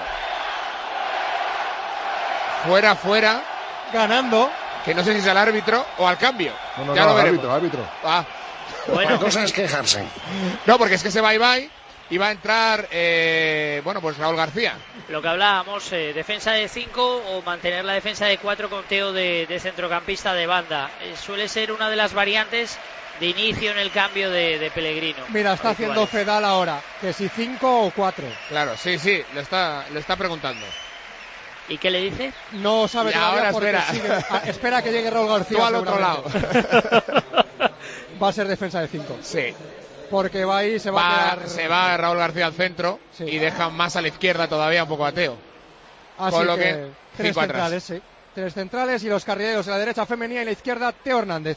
Fuera, fuera, Ganando. que no sé si es al árbitro o al cambio. No, no, ya no, lo veremos. árbitro, árbitro. Ah, Bueno, La cosa es quejarse. no, porque es que se va y va y va a entrar, eh, bueno, pues Raúl García. lo que hablábamos, eh, defensa de cinco o mantener la defensa de cuatro con Teo de, de centrocampista de banda. Eh, suele ser una de las variantes de inicio en el cambio de, de Pellegrino. Mira, está haciendo habituales. Fedal ahora, que si cinco o cuatro. Claro, sí, sí, lo está, lo está preguntando. ¿Y qué le dice? No sabe Y todavía ahora porque espera. sigue- ah, espera que llegue Raúl García. Tú al otro lado. seguramente. Va a ser defensa de cinco. Sí. Porque va ahí, se va, Va- a quedar. se va Raúl García al centro, Sí. y deja más a la izquierda todavía un poco a Teo. Así con lo que, que, tres cinco atrás. centrales, sí. Tres centrales y los carrileros en la derecha Femenía y en la izquierda Teo Hernández.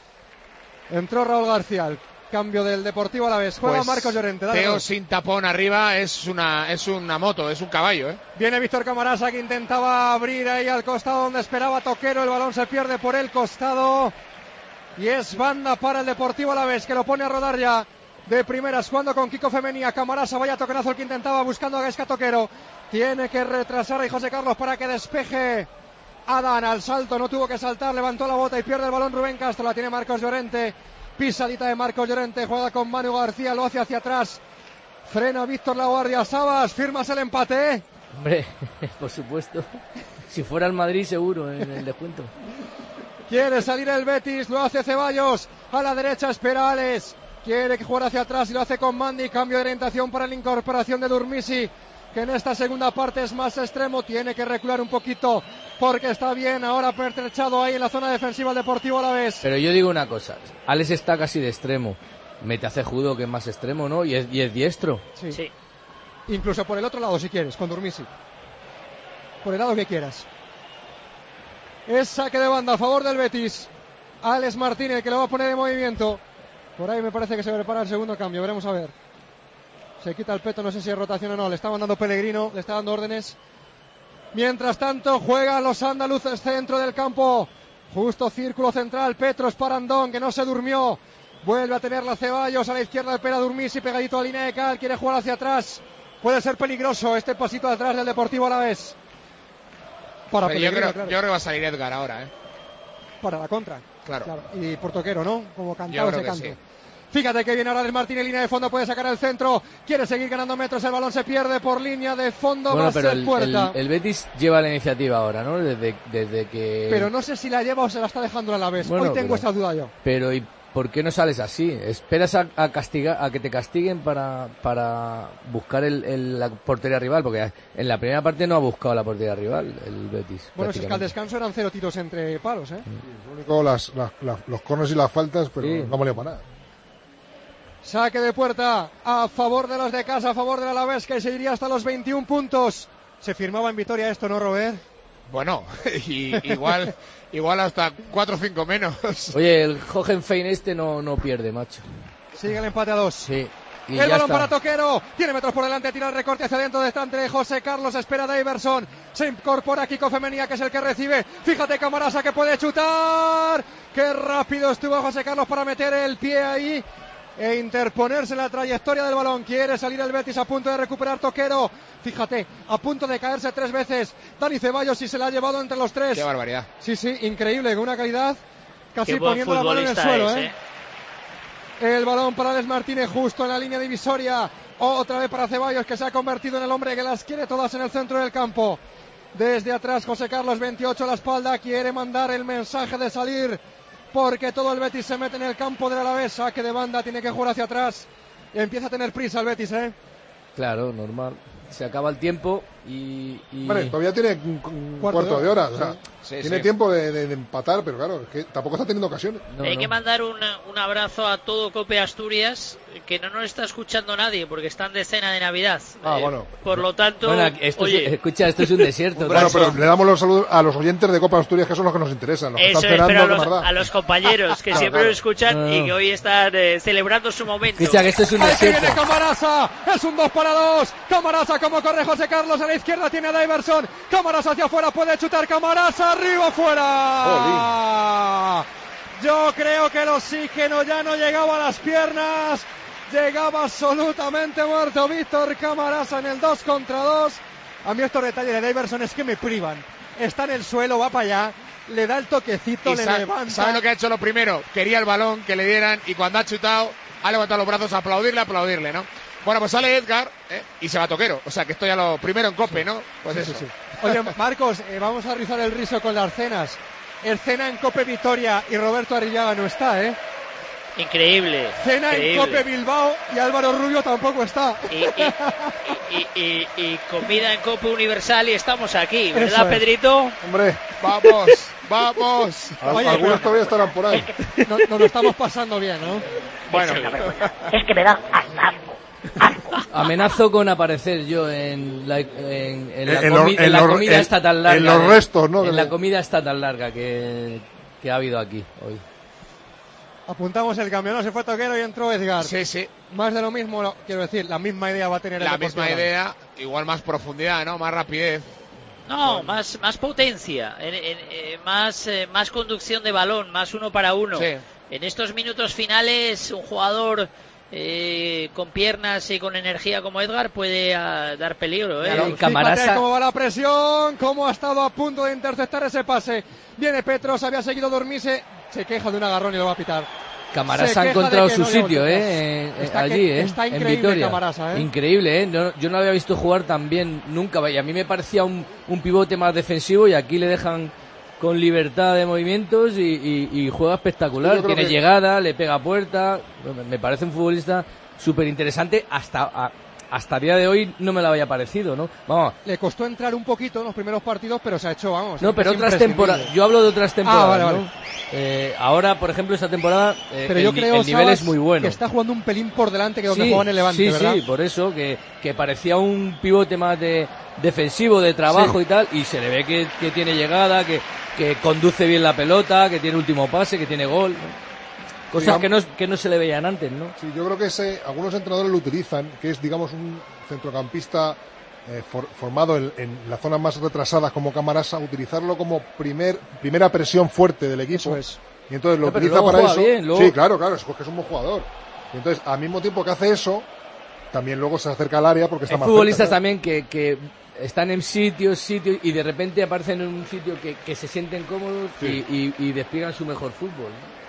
Entró Raúl García, el cambio del Deportivo Alavés. Juega Pues, Marcos Llorente. Dale, Teo Raúl. sin tapón arriba es una, es una moto, es un caballo, ¿eh? Viene Víctor Camarasa, que intentaba abrir ahí al costado donde esperaba Toquero. El balón se pierde por el costado. Y es banda para el Deportivo Alavés, que lo pone a rodar ya de primeras, jugando con Kiko Femenía. Camarasa, vaya toquenazo el que intentaba, buscando a Gaisca Toquero. Tiene que retrasar a José Carlos para que despeje Adán. Al salto no tuvo que saltar, levantó la bota y pierde el balón Rubén Castro. La tiene Marcos Llorente. Pisadita de Marcos Llorente, juega con Manu García, lo hace hacia atrás. Frena Víctor Laguardia. Sabas, firmas el empate, ¿eh? Hombre, por supuesto. Si fuera el Madrid, seguro, en el descuento. Quiere salir el Betis, lo hace Ceballos. A la derecha espera Alex. Quiere jugar hacia atrás y lo hace con Mandi. Cambio de orientación para la incorporación de Durmisi, que en esta segunda parte es más extremo. Tiene que recular un poquito porque está bien ahora pertrechado ahí en la zona defensiva el Deportivo Alavés. Pero yo digo una cosa. Alex está casi de extremo. Mete a Cejudo, que es más extremo, ¿no? Y es, y es diestro. Sí. Sí. Incluso por el otro lado si quieres, con Durmisi. Por el lado que quieras. Es saque de banda a favor del Betis. Alex Martínez, que lo va a poner en movimiento. Por ahí me parece que se prepara el segundo cambio. Veremos a ver. Se quita el peto, no sé si es rotación o no. Le está mandando Pellegrino, le está dando órdenes. Mientras tanto, juegan los andaluces centro del campo. Justo círculo central. Petros para Andón, que no se durmió. Vuelve a tener la Ceballos a la izquierda de Pera Durmisi, pegadito a la línea de cal. Quiere jugar hacia atrás. Puede ser peligroso este pasito de atrás del Deportivo Alavés. Para Pero yo, Pellegrino, creo, claro. yo creo que va a salir Edgar ahora, ¿eh? Para la contra. Claro. Y por Toquero, ¿no? Como Yo cantaba creo ese que canto. sí. Fíjate que viene ahora el Martín en línea de fondo, puede sacar el centro, quiere seguir ganando metros, el balón se pierde por línea de fondo, va Bueno, a pero ser el, puerta. el- el Betis lleva la iniciativa ahora, ¿no? Desde, desde que... Pero no sé si la lleva o se la está dejando a la vez. Bueno, Hoy tengo pero- esa duda yo. Pero ¿y por qué no sales así? ¿Esperas a, a castigar, a que te castiguen para, para buscar el, el- la portería rival? Porque en la primera parte no ha buscado la portería rival el Betis. Bueno, si es que al prácticamente. descanso eran cero tiros entre palos, ¿eh? Lo único, las, las- las- los corners y las faltas, pero Sí. no valía para nada. Saque de puerta a favor de los de casa, a favor del Alavés, que se iría hasta los veintiún puntos. Se firmaba en Vitoria esto, ¿no, Robert? Bueno, y, igual, igual hasta cuatro o cinco menos. Oye, el Hohenfein este no, no pierde, macho. Sigue el empate a dos. Sí. Y El ya balón está. para Toquero, tiene metros por delante, tira el recorte hacia adentro de entre José Carlos, espera Daverson, se incorpora Kiko Femenía, que es el que recibe, fíjate Camarasa que puede chutar, qué rápido estuvo José Carlos para meter el pie ahí e interponerse en la trayectoria del balón. Quiere salir el Betis, a punto de recuperar Toquero, fíjate, a punto de caerse tres veces Dani Ceballos, y se la ha llevado entre los tres. Qué barbaridad. Sí, sí, increíble, con una calidad casi Qué buen poniendo la mano en el futbolista suelo, es, ¿eh? ¿eh? El balón para Alex Martínez justo en la línea divisoria. Otra vez para Ceballos, que se ha convertido en el hombre que las quiere todas en el centro del campo. Desde atrás José Carlos, veintiocho a la espalda, quiere mandar el mensaje de salir porque todo el Betis se mete en el campo del Alavés. Saque de banda, tiene que jugar hacia atrás. Empieza a tener prisa el Betis, ¿eh? Claro, normal. se acaba el tiempo y... y... Vale, todavía tiene un, un cuarto, cuarto de hora, o sea, sí, tiene sí. tiempo de, de, de empatar, pero claro, es que tampoco está teniendo ocasiones. No, Hay no. que mandar un, un abrazo a todo Cope Asturias, que no nos está escuchando nadie, porque están de cena de Navidad. Ah, eh, bueno. Por lo tanto, bueno, esto oye... es, escucha, esto es un desierto. Bueno, pero le damos los saludos a los oyentes de Copa Asturias, que son los que nos interesan, los que Eso están es, cenando, pero a los, a los compañeros, que claro, siempre claro. lo escuchan no, no. y que hoy están eh, celebrando su momento. Escucha, que esto es un desierto. Ahí viene Camarasa, es un dos para dos. Camarasa, como corre José Carlos, a la izquierda tiene a Diverson. Camarasa hacia afuera, puede chutar Camarasa, arriba, fuera. Oh, yo creo que el oxígeno ya no llegaba a las piernas, llegaba absolutamente muerto Víctor Camarasa en el dos contra dos. A mí estos detalles de Diverson es que me privan. Está en el suelo, va para allá, le da el toquecito, le sabe, levanta. ¿Sabe lo que ha hecho lo primero? Quería el balón, que le dieran, y cuando ha chutado, ha levantado los brazos a aplaudirle, a aplaudirle, ¿no? Bueno, pues sale Edgar ¿eh? y se va Toquero. O sea, que esto ya lo primero en Cope, ¿no? Pues sí, eso. Sí, sí. Oye, Marcos, eh, vamos a rizar el rizo con las cenas. El cena en Cope Vitoria y Roberto Arrillaga no está, ¿eh? Increíble. Cena increíble. en Cope Bilbao y Álvaro Rubio tampoco está. Y, y, y, y, y comida en Cope Universal y estamos aquí, ¿verdad, es. Pedrito? Hombre, vamos, vamos. Oye, algunos todavía estarán por ahí. No, nos lo estamos pasando bien, ¿no? Bueno, es que me da asco. Amenazo con aparecer yo en la, en, en la, en comi lo, en en la comida en, esta tan larga. En los restos, ¿no? En la comida esta tan larga que, que ha habido aquí hoy. Apuntamos el cambio, no se fue Toquero y entró Edgar. Sí, sí. Más de lo mismo, no, quiero decir, la misma idea va a tener el La misma idea, igual más profundidad, ¿no? Más rapidez. No, más, más potencia, en, en, en, más, eh, más conducción de balón, más uno para uno. Sí. En estos minutos finales, un jugador eh, con piernas y con energía como Edgar puede uh, dar peligro. ¿eh? Claro, Camarasa... cómo va la presión, cómo ha estado a punto de interceptar ese pase. Viene Petros, había seguido dormirse, se queja de un agarrón y lo va a pitar. Camarasa ha encontrado su no sitio, eh, está allí, que, eh, está en Vitoria. Camarasa, eh. Increíble, eh. No, yo no había visto jugar tan bien nunca. Y a mí me parecía un, un pivote más defensivo y aquí le dejan con libertad de movimientos y, y, y juega espectacular. Tiene que... llegada, le pega a puerta. Me parece un futbolista súper interesante hasta... A, hasta el día de hoy no me lo había parecido, ¿no? Vamos. Le costó entrar un poquito en los primeros partidos, pero se ha hecho, vamos. No, pero otras temporadas. Yo hablo de otras temporadas. Ah, vale, ¿no? vale. Eh, ahora, por ejemplo, esta temporada eh, pero yo el, creo, el nivel Sabas, es muy bueno. Que está jugando un pelín por delante que donde sí, jugaba en el Levante, sí, ¿verdad? Sí, por eso, que, que parecía un pivote más de defensivo, de trabajo sí. y tal, y se le ve que, que tiene llegada, que, que conduce bien la pelota, que tiene último pase, que tiene gol, ¿no? Cosas que no, que no se le veían antes, ¿no? Sí, yo creo que ese, algunos entrenadores lo utilizan, que es, digamos, un centrocampista eh, for, formado en, en las zonas más retrasadas como Camarasa, utilizarlo como primer primera presión fuerte del equipo. Eso es. Y entonces lo no, utiliza para eso. Bien, luego... Sí, claro, claro, es que es un buen jugador. Y entonces, al mismo tiempo que hace eso, también luego se acerca al área porque está Hay más futbolistas cerca, ¿no? también que, que están en sitios, sitios y de repente aparecen en un sitio que, que se sienten cómodos sí. y, y, y despliegan su mejor fútbol, ¿no?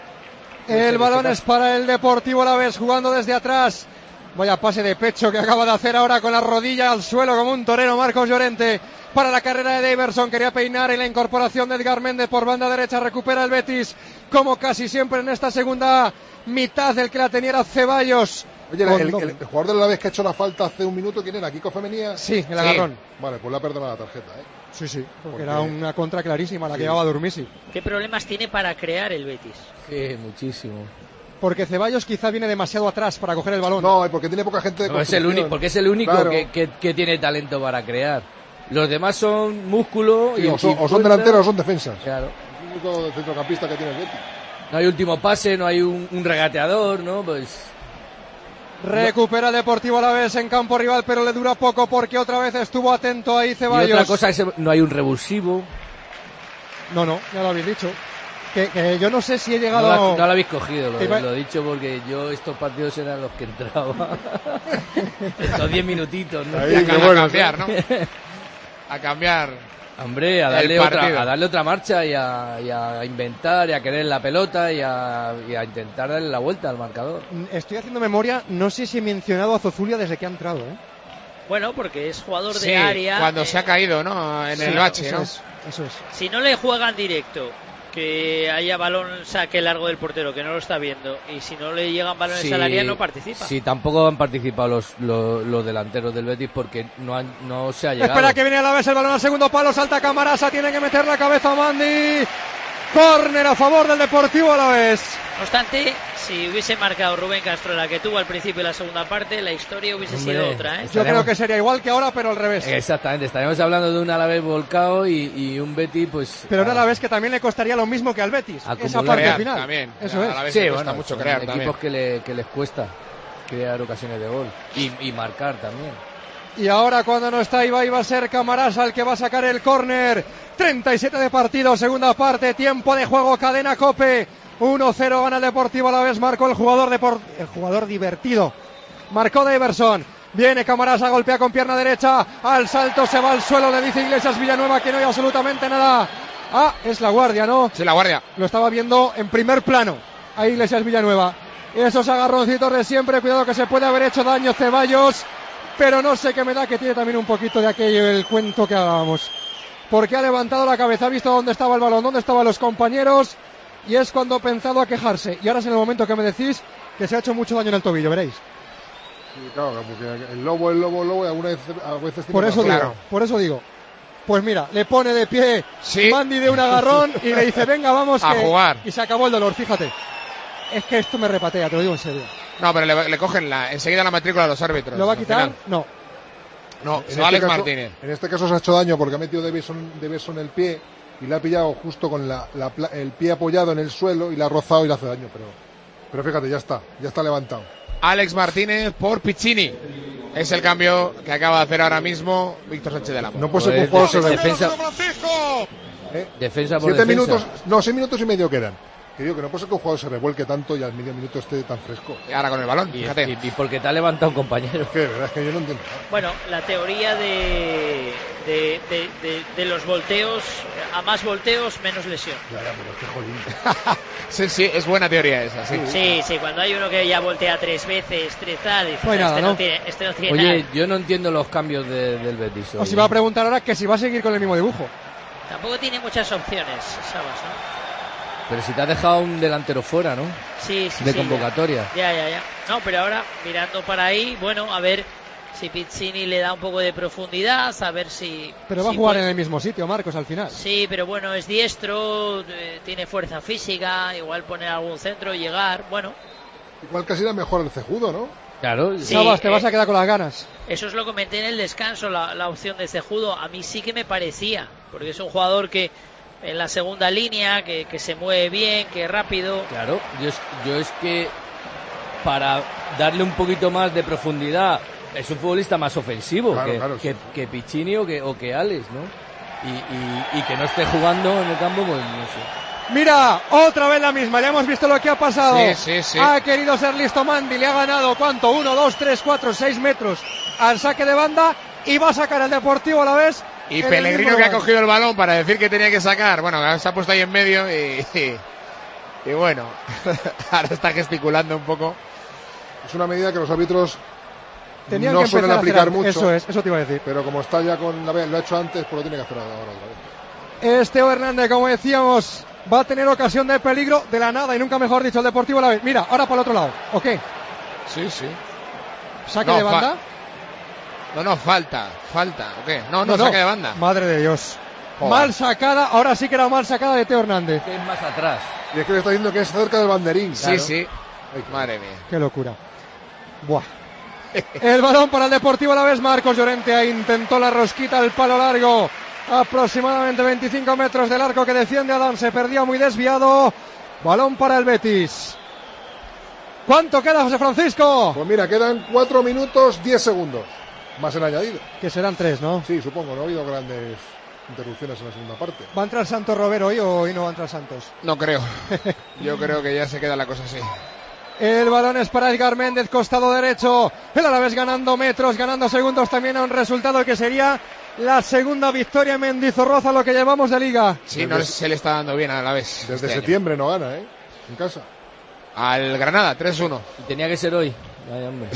El balón es para el Deportivo Alavés, jugando desde atrás. Vaya pase de pecho que acaba de hacer ahora con la rodilla al suelo como un torero Marcos Llorente. Para la carrera de Diverson, quería peinar en la incorporación de Edgar Méndez por banda derecha. Recupera el Betis, como casi siempre en esta segunda mitad, del que la tenía era Ceballos. Oye, el, el, el, el jugador del Alavés que ha hecho la falta hace un minuto, ¿quién era? ¿Kiko Femenía? Sí, el agarrón. Sí. Vale, pues le ha perdonado la tarjeta, ¿eh? Sí, sí, porque, porque era una contra clarísima la sí. que llevaba Durmisi. ¿Qué problemas tiene para crear el Betis? Sí, muchísimo. Porque Ceballos quizá viene demasiado atrás para coger el balón. No, porque tiene poca gente de no, es el único, porque es el único claro. que, que, que tiene talento para crear. Los demás son músculo sí, y o son, o son delanteros o son defensas. Claro. Es el único centrocampista que tiene el Betis. No hay último pase, no hay un, un regateador, ¿no? Pues recupera el Deportivo Alavés en campo rival, pero le dura poco porque otra vez estuvo atento ahí Ceballos. Y otra cosa es no hay un revulsivo. No, no, ya lo habéis dicho. Que, que yo no sé si he llegado... No, la, no lo habéis cogido, lo, lo he dicho porque yo estos partidos eran los que entraba. Estos diez minutitos, ¿no? Ahí, a, bueno, a cambiar, ¿no? A cambiar. Hombre, a darle, otra, a darle otra marcha y a, y a inventar y a querer la pelota y a, y a intentar darle la vuelta al marcador. Estoy haciendo memoria, no sé si he mencionado a Zozulia desde que ha entrado, ¿eh? Bueno, porque es jugador sí, de área. Cuando eh, se ha caído, ¿no? En sí, el bache, eso ¿no? Es, eso es. Si no le juegan directo que haya balón saque largo del portero, que no lo está viendo, y si no le llegan balones Sí, al área no participa. Sí, tampoco han participado los, los, los delanteros del Betis porque no, han, no se ha llegado. Espera que viene a la vez el balón al segundo palo, salta Camarasa, tiene que meter la cabeza a Mandy. Córner a favor del Deportivo Alavés. No obstante, si hubiese marcado Rubén Castro la que tuvo al principio de la segunda parte, la historia hubiese Hombre, sido otra, ¿eh? Yo creo que sería igual que ahora, pero al revés. Exactamente, estaríamos hablando de un Alavés volcado y, y un Betis, pues. Pero un Alavés que también le costaría lo mismo que al Betis. Acumular. Esa parte Crear final. también. Eso es. A la vez Sí, le cuesta bueno, mucho son crear equipos también. que, le, que les cuesta crear ocasiones de gol y, y marcar también. Y ahora cuando no está Ibai va a ser Camarasa el que va a sacar el córner. treinta y siete de partido, segunda parte, tiempo de juego, cadena COPE. uno cero gana el Deportivo Alavés, marcó el jugador depor- el jugador divertido. Marcó Daverson. Viene Camarasa, golpea con pierna derecha, al salto se va al suelo, le dice Iglesias Villanueva que no hay absolutamente nada. Ah, es la guardia, ¿no? Sí, la guardia. Lo estaba viendo en primer plano a Iglesias Villanueva. Esos agarroncitos de siempre, cuidado que se puede haber hecho daño Ceballos, pero no sé qué me da, que tiene también un poquito de aquello el cuento que hagábamos. Porque ha levantado la cabeza, ha visto dónde estaba el balón, dónde estaban los compañeros, y es cuando ha pensado a quejarse. Y ahora es en el momento que me decís que se ha hecho mucho daño en el tobillo, veréis. Sí, claro, porque el lobo, el lobo, el lobo, y alguna vez, a veces tiene Por eso razón. digo, por eso digo. Pues mira, le pone de pie Sí. Mandy de un agarrón y le dice, venga, vamos A que... jugar. Y se acabó el dolor, fíjate. Es que esto me repatea, te lo digo en serio. No, pero le, le cogen la, enseguida la matrícula a los árbitros. ¿Lo va a al quitar? final. No. No, En se va este Alex caso- Martínez. En este caso se ha hecho daño porque ha metido Davidson, Davidson el pie y le ha pillado justo con la, la pla- el pie apoyado en el suelo y le ha rozado y le hace daño. Pero, pero fíjate, ya está, ya está levantado. Alex Martínez por Piccini. Es el cambio que acaba de hacer ahora mismo Víctor Sánchez del Amo. No puede ser que un Pues, jugador se de- re- defensa, ¿eh? defensa por Siete defensa. minutos, no, seis minutos y medio quedan. Que digo que no puede ser que un jugador se revuelque tanto y al medio minuto esté tan fresco. Y ahora con el balón, Y, fíjate. y- y porque te ha levantado un compañero. Es que de verdad es que yo no entiendo. Bueno, la teoría de, de, de, de, de los volteos, a más volteos, menos lesión. Ya, ya, pero es que jolín. Sí, sí, es buena teoría esa, sí. Sí, sí, cuando hay uno que ya voltea tres veces, tres tal, dices, No hay este, nada, no ¿no? tiene, este no tiene Oye, nada. yo no entiendo los cambios de- del Betis. Os hoy, iba a ¿eh? preguntar ahora que si va a seguir con el mismo dibujo. Tampoco tiene muchas opciones, Sabas, ¿no? Pero si te ha dejado un delantero fuera, ¿no? Sí, sí, De sí, convocatoria. Ya, ya, ya. No, pero ahora, mirando para ahí, bueno, a ver si Piccini le da un poco de profundidad, a ver si... Pero va si a jugar puede- en el mismo sitio, Marcos, al final. Sí, pero bueno, es diestro, eh, tiene fuerza física, igual poner algún centro y llegar, bueno, Igual casi era mejor el cejudo, ¿no? Claro. Sí, Sabas, te eh, vas a quedar con las ganas. eso es lo que comenté en el descanso, la, la opción de Cejudo, a mí sí que me parecía, porque es un jugador que en la segunda línea, que, que se mueve bien, que es rápido. Claro, yo es, yo es que para darle un poquito más de profundidad, es un futbolista más ofensivo Claro, que, claro, que, sí. que Piccini o que, o que Alex, ¿no? Y, y, y que no esté jugando en el campo, pues no sé. Mira, otra vez la misma, ya hemos visto lo que ha pasado. Sí, sí, sí. Ha querido ser listo Mandy, le ha ganado, ¿cuánto? Uno, dos, tres, cuatro, seis metros al saque de banda y va a sacar el Deportivo a la vez. Y en el Pellegrino mismo que ha lugar. cogido el balón para decir que tenía que sacar. Bueno, se ha puesto ahí en medio y, y, y bueno, ahora está gesticulando un poco. Es una medida que los árbitros Tenían no que suelen empezar a aplicar hacer antes. mucho. Eso es, eso te iba a decir. Pero como está ya con la lo ha hecho antes, pues lo tiene que hacer ahora otra vez. Este Hernández, como decíamos, va a tener ocasión de peligro de la nada y nunca mejor dicho el Deportivo a la vez. Mira, ahora para el otro lado, ¿o qué? Sí, sí. Saque No, de banda. fa- No, no, falta, falta. ¿O qué? No, no, saque de banda. Madre de Dios. Joder. Mal sacada, ahora sí que era mal sacada de Teo Hernández. Es más atrás. Y es que le está diciendo que es cerca del banderín. Sí, Claro. sí. Ay, Madre mía. Qué locura. Buah. El balón para el Deportivo a la vez. Marcos Llorente intentó la rosquita al palo largo. Aproximadamente veinticinco metros del arco que defiende Adán. Se perdía muy desviado. Balón para el Betis. ¿Cuánto queda, José Francisco? Pues mira, quedan cuatro minutos diez segundos. Más el añadido. Que serán tres, ¿no? Sí, supongo, no ha habido grandes interrupciones en la segunda parte. ¿Va a entrar Santos Robero hoy o hoy no va a entrar Santos? No creo. Yo creo que ya se queda la cosa así. El balón es para Edgar Méndez, costado derecho. El Alavés ganando metros, ganando segundos también a un resultado que sería la segunda victoria en Mendizorroza, lo que llevamos de liga. Sí, no se le está dando bien a la vez. Desde este año. septiembre no gana, ¿eh? En casa. Al Granada, tres uno. Y tenía que ser hoy. Ay, hombre.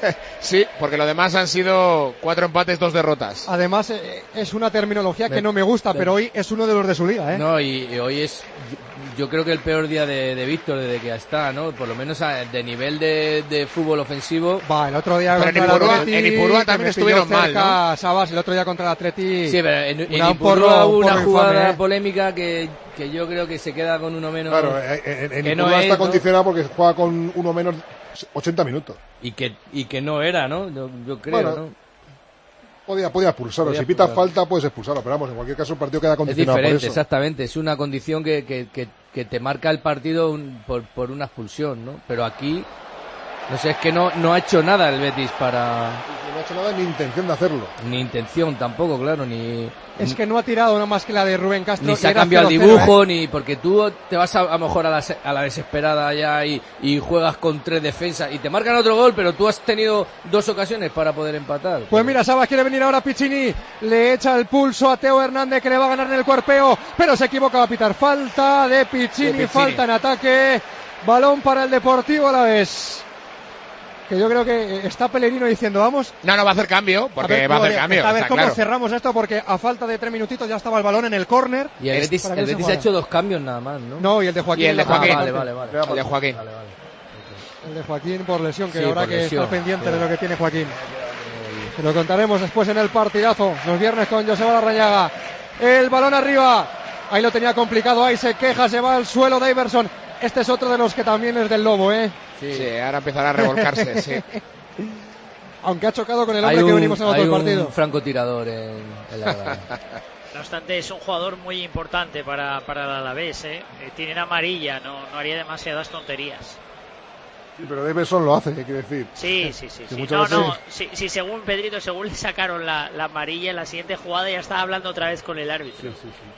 Sí, porque lo demás han sido cuatro empates, dos derrotas. Además, eh, es una terminología que no me gusta, pero hoy es uno de los de su liga, ¿eh? No, y, y hoy es, yo, yo creo que el peor día de, de Víctor desde que está, ¿no? Por lo menos a, de nivel de, de fútbol ofensivo. Va, el otro día pero contra en el Ipurúa, Atleti, en Ipurúa también estuvieron mal, ¿no? Sabas, el otro día contra el Atleti. Sí, pero en, en una Ipurúa hubo una jugada infame, ¿eh? polémica que, que yo creo que se queda con uno menos. Claro, en, en que Ipurúa no está es, condicionado, ¿no? Porque juega con uno menos ochenta minutos. Y que, y que no era, ¿no? Yo, yo creo, Bueno, ¿no? Podía, podía expulsarlo. Podía si pitas expulsarlo. falta, puedes expulsarlo. Pero vamos, en cualquier caso el partido queda Es condicionado diferente, por eso. exactamente. Es una condición que, que, que, que te marca el partido un, por, por una expulsión, ¿no? Pero aquí, no sé, es que no, no ha hecho nada el Betis para... No ha hecho nada ni intención de hacerlo. Ni intención tampoco, claro, ni... Es que no ha tirado nada más que la de Rubén Castro. Ni se ha cambiado el dibujo, ni porque tú te vas a, a lo mejor a la, a la desesperada ya y, y juegas con tres defensas y te marcan otro gol, pero tú has tenido dos ocasiones para poder empatar. Pues mira, Sabas quiere venir ahora Piccini, le echa el pulso a Teo Hernández que le va a ganar en el cuerpeo, pero se equivoca, va a pitar falta de Piccini, De Piccini. falta en ataque, balón para el Deportivo Alavés. Que yo creo que está Pellegrino diciendo, vamos. No, no va a hacer cambio, porque a ver, va a hacer joder, cambio. A ver está cómo claro. cerramos esto, porque a falta de tres minutitos ya estaba el balón en el córner. Y el Es Betis, para que el no se Betis ha juegue. hecho dos cambios nada más, ¿no? No, y el de Joaquín. Y el de en la Joaquín. parte. Ah, vale, vale, vale. El de Joaquín. Vale, vale. El de Joaquín por lesión, que Sí, habrá por que lesión. estar pendiente Sí. de lo que tiene Joaquín. Que lo contaremos después en el partidazo, los viernes con Joseba Larrañaga. El balón arriba, ahí lo tenía complicado, ahí se queja, se va al suelo Daverson. Este es otro de los que también es del Lobo, ¿eh? Sí, sí, ahora empezará a revolcarse, sí. Aunque ha chocado con el Hay hombre que un, venimos en otro hay partido. un francotirador en, en la grada. No obstante, es un jugador muy importante para, para el Alavés, ¿eh? Eh, Tiene amarilla, no, no haría demasiadas tonterías. Sí, pero Davidson lo hace, quiere decir. Sí, sí, sí. Que sí. muchas No, veces- no, sí, sí, según Pedrito, según le sacaron la, la amarilla en la siguiente jugada, ya estaba hablando otra vez con el árbitro.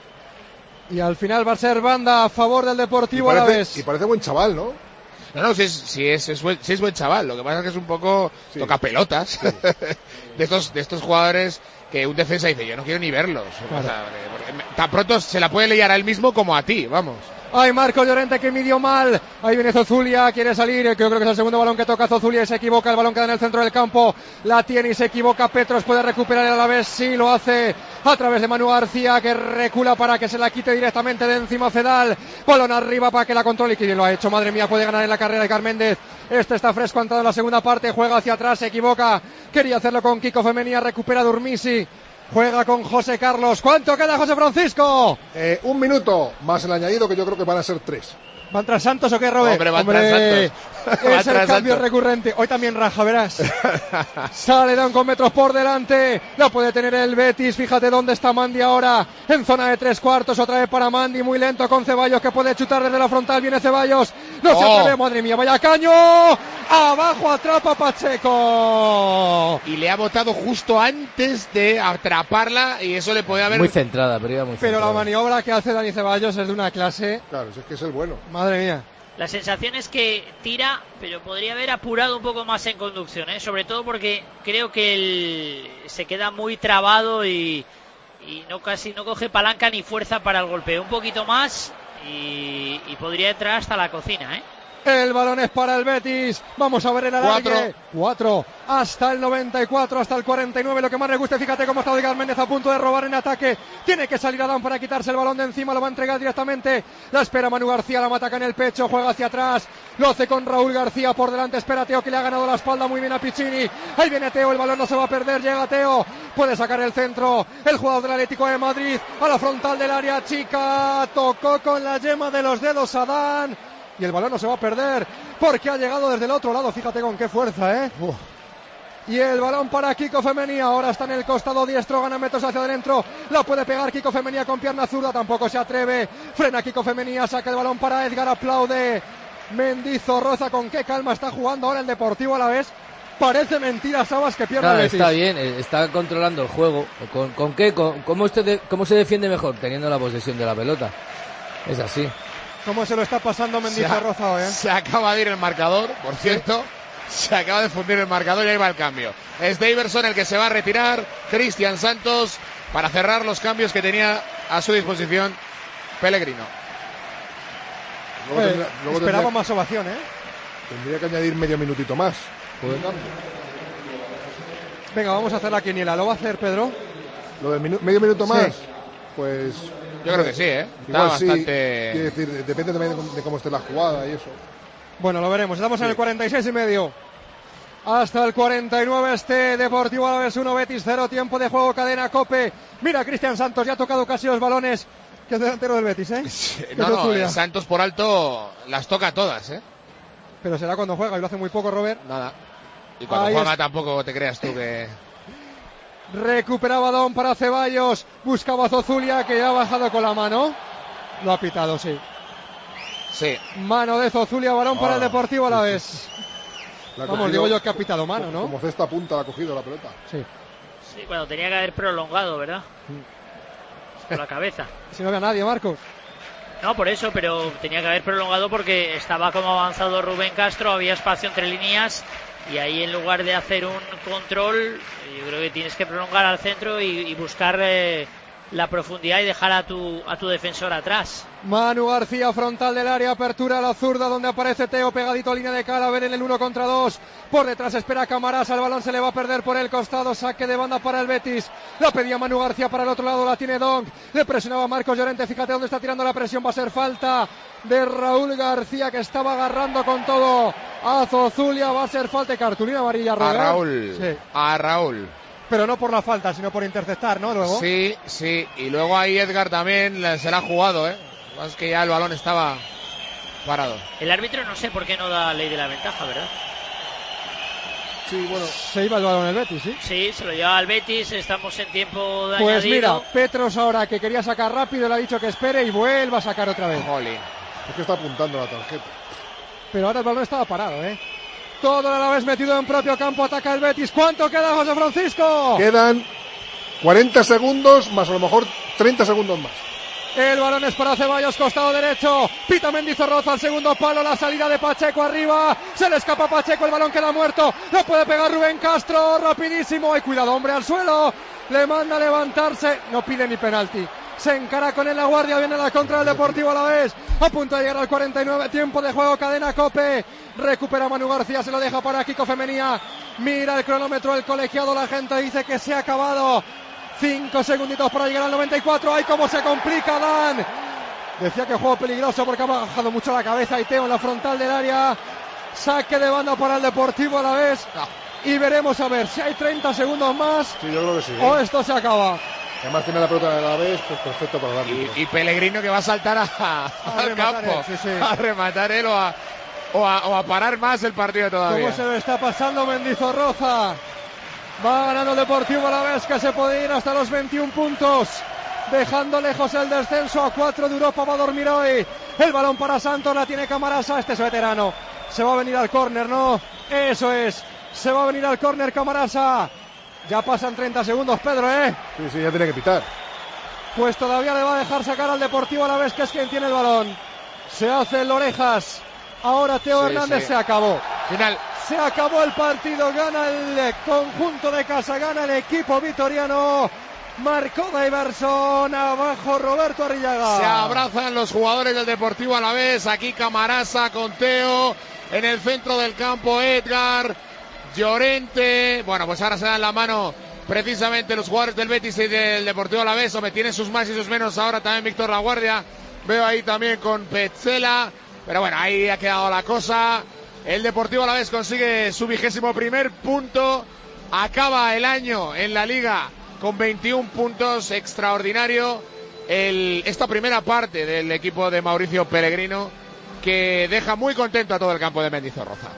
Y al final va a ser banda a favor del Y Deportivo parece, Alavés. y parece buen chaval, ¿no? No, no, si es, si es, es buen, si es buen chaval. Lo que pasa es que es un poco Sí. tocapelotas de estos de estos jugadores que un defensa dice, yo no quiero ni verlos. O sea, porque me- tan pronto se la puede liar a él mismo como a ti, vamos. Ay, Marco Llorente que midió mal. Ahí viene Zozulia, quiere salir. Yo creo que es el segundo balón que toca Zozulia y se equivoca. El balón queda en el centro del campo. La tiene y se equivoca. Petros puede recuperar el Alavés. Sí, lo hace a través de Manu García, que recula para que se la quite directamente de encima Fedal. Balón arriba para que la controle. Y que bien lo ha hecho. Madre mía, puede ganar en la carrera de Carméndez. Este está fresco, ha entrado en la segunda parte. Juega hacia atrás, se equivoca. Quería hacerlo con Kiko Femenía. Recupera Durmisi. Juega con José Carlos. ¿Cuánto queda, José Francisco? Eh, un minuto más el añadido, que yo creo que van a ser tres. ¿Van tras Santos o qué, Robert? Hombre, van tras Santos. Van Es el tras cambio Santos. recurrente. Hoy también raja, verás. Sale Dan con metros por delante. La puede tener el Betis. Fíjate dónde está Mandy ahora. En zona de tres cuartos. Otra vez para Mandy. Muy lento con Ceballos, que puede chutar desde la frontal. Viene Ceballos. No se Oh. atreve. Madre mía, vaya caño. Abajo atrapa Pacheco. Y le ha botado justo antes de atraparla y eso le puede haber... Muy centrada, pero iba muy Pero centrada. la maniobra que hace Dani Ceballos es de una clase. Claro, si es que es el bueno. Madre mía. La sensación es que tira, pero podría haber apurado un poco más en conducción, ¿eh? Sobre todo porque creo que él se queda muy trabado y, y no casi no coge palanca ni fuerza para el golpeo. Un poquito más y, y podría entrar hasta la cocina, ¿eh? El balón es para el Betis. Vamos a ver el alargue. Cuatro. Cuatro. Hasta el noventa y cuatro, hasta el cuarenta y nueve. Lo que más le gusta, fíjate cómo está Edgar Méndez a punto de robar en ataque. Tiene que salir Adán para quitarse el balón de encima. Lo va a entregar directamente. La espera Manu García, la mataca en el pecho. Juega hacia atrás. Lo hace con Raúl García por delante. Espera Teo, que le ha ganado la espalda muy bien a Piccini. Ahí viene Teo. El balón no se va a perder. Llega Teo. Puede sacar el centro. El jugador del Atlético de Madrid a la frontal del área chica. Tocó con la yema de los dedos Adán. Y el balón no se va a perder porque ha llegado desde el otro lado. Fíjate con qué fuerza, ¿eh? Uf. Y el balón para Kiko Femenía. Ahora está en el costado diestro. Gana metros hacia adentro. La puede pegar Kiko Femenía con pierna zurda. Tampoco se atreve. Frena Kiko Femenía. Saca el balón para Edgar. Aplaude Mendizorroza. Con qué calma está jugando ahora el Deportivo Alavés. Parece mentira, Sabas, que pierde Claro, el Betis. está bien, eh, está controlando el juego. ¿Con, con qué? Con, ¿cómo, usted de- ¿Cómo se defiende mejor? Teniendo la posesión de la pelota. Es así. ¿Cómo se lo está pasando Mendizorroza hoy, eh? Se acaba de ir el marcador, por cierto. Se acaba de fundir el marcador y ahí va el cambio. Es Daverson el que se va a retirar. Cristian Santos para cerrar los cambios que tenía a su disposición Pellegrino. Luego Eh, tendría, luego esperaba tendría- más ovación, ¿eh? tendría que añadir medio minutito más. Pues de cambio. Venga, vamos a hacer la quiniela. ¿Lo va a hacer Pedro? ¿Lo del minu- medio minuto más? Sí. Pues... Yo creo que sí, ¿eh? Está Igual sí, bastante... quiere decir, depende también de cómo, de cómo esté la jugada y eso. Bueno, lo veremos. Estamos Sí. en el cuarenta y seis y medio. Hasta el cuarenta y nueve este Deportivo Alavés uno, Betis cero, tiempo de juego, cadena COPE. Mira, Cristian Santos ya ha tocado casi los balones, que es delantero del Betis, ¿eh? No, no, eh, Santos por alto las toca todas, ¿eh? Pero será cuando juega y lo hace muy poco, Robert. Nada. Y cuando Ahí juega es- tampoco te creas tú que... Recupera balón para Ceballos, buscaba Zozulia, que ya ha bajado con la mano. Lo ha pitado, sí. Sí. Mano de Zozulia, balón para Ah, el Deportivo Alavés. La ha Vamos, cogido- digo yo que ha pitado mano, ¿no? Como cesta punta la ha cogido la pelota. Sí. Sí, cuando tenía que haber prolongado, ¿verdad? Con la cabeza. Si no ve a nadie, Marcos. No, por eso, pero tenía que haber prolongado porque estaba como avanzado Rubén Castro, había espacio entre líneas y ahí en lugar de hacer un control, yo creo que tienes que prolongar al centro y, y buscar eh, la profundidad y dejar a tu, a tu defensor atrás. Manu García, frontal del área, apertura a la zurda donde aparece Teo pegadito a línea de cara, ven en el uno contra dos. Por detrás espera Camarasa, el balón se le va a perder por el costado, saque de banda para el Betis. La pedía Manu García para el otro lado, la tiene Donk. Le presionaba Marcos Llorente, fíjate dónde está tirando la presión, va a ser falta de Raúl García que estaba agarrando con todo a Zozulia, va a ser falta de cartulina amarilla. A Robert. Raúl. Sí. A Raúl. Pero no por la falta, sino por interceptar, ¿no? Luego. Sí, sí. Y luego ahí Edgar también le- se la ha jugado, ¿eh? Lo que pasa es que ya el balón estaba parado. El árbitro no sé por qué no da ley de la ventaja, ¿verdad? Sí, bueno. Se iba el balón el Betis, ¿sí? Sí, se lo lleva al Betis, estamos en tiempo de Pues añadido. mira, Petros ahora que quería sacar rápido le ha dicho que espere y vuelva a sacar otra vez. Jolín. Es que está apuntando la tarjeta. Pero ahora el balón estaba parado, ¿eh? Todo a la vez metido en propio campo, ataca el Betis. ¿Cuánto queda, José Francisco? Quedan cuarenta segundos más a lo mejor treinta segundos más. El balón es para Ceballos, costado derecho. Pita Mendizorroza al segundo palo, la salida de Pacheco arriba. Se le escapa a Pacheco, el balón queda muerto. No puede pegar Rubén Castro, rapidísimo. Ay, cuidado, hombre, al suelo. Le manda a levantarse, no pide ni penalti. Se encara con él la guardia, viene la contra del Deportivo Alavés. A punto de llegar al cuarenta y nueve, tiempo de juego, cadena COPE. Recupera Manu García, se lo deja para Kiko Femenía. Mira el cronómetro del colegiado, la gente dice que se ha acabado. Cinco segunditos para llegar al noventa y cuatro. ¡Ay, cómo se complica Dan! Decía que juego peligroso porque ha bajado mucho la cabeza y Teo en la frontal del área. Saque de banda para el Deportivo Alavés. Y veremos a ver si hay treinta segundos más Sí, yo creo que sí. ¿eh? o esto se acaba. Además tiene la pelota de la vez, pues perfecto para el árbitro. Y, y Pellegrino que va a saltar a, a- al rematar campo. él, sí, sí. A rematar él o a, o, a, o a parar más el partido todavía. ¿Cómo se lo está pasando Mendizorroza? Va ganando el Deportivo Alavés, que se puede ir hasta los veintiún puntos, dejando lejos el descenso. A cuatro de Europa va a dormir hoy. El balón para Santos, la tiene Camarasa. Este es veterano. Se va a venir al córner, ¿no? Eso es. Se va a venir al córner Camarasa. Ya pasan treinta segundos, Pedro, ¿eh? Sí, sí, ya tiene que pitar. Pues todavía le va a dejar sacar al Deportivo Alavés, que es quien tiene el balón. Se hace el Orejas. Ahora Teo Sí, Hernández. sí. Se acabó. Final. Se acabó el partido, gana el conjunto de casa, gana el equipo vitoriano. Marcó Diverson, abajo Roberto Arrillaga. Se abrazan los jugadores del Deportivo Alavés. Aquí Camarasa con Teo. En el centro del campo Edgar, Llorente. Bueno, pues ahora se dan la mano precisamente los jugadores del Betis y del Deportivo Alavés. O me tienen sus más y sus menos ahora también Víctor Laguardia. Veo ahí también con Petzela. Pero bueno, ahí ha quedado la cosa. El Deportivo Alavés consigue su vigésimo primer punto. Acaba el año en la Liga con veintiún puntos, extraordinario. El, esta primera parte del equipo de Mauricio Pellegrino, que deja muy contento a todo el campo de Mendizorroza.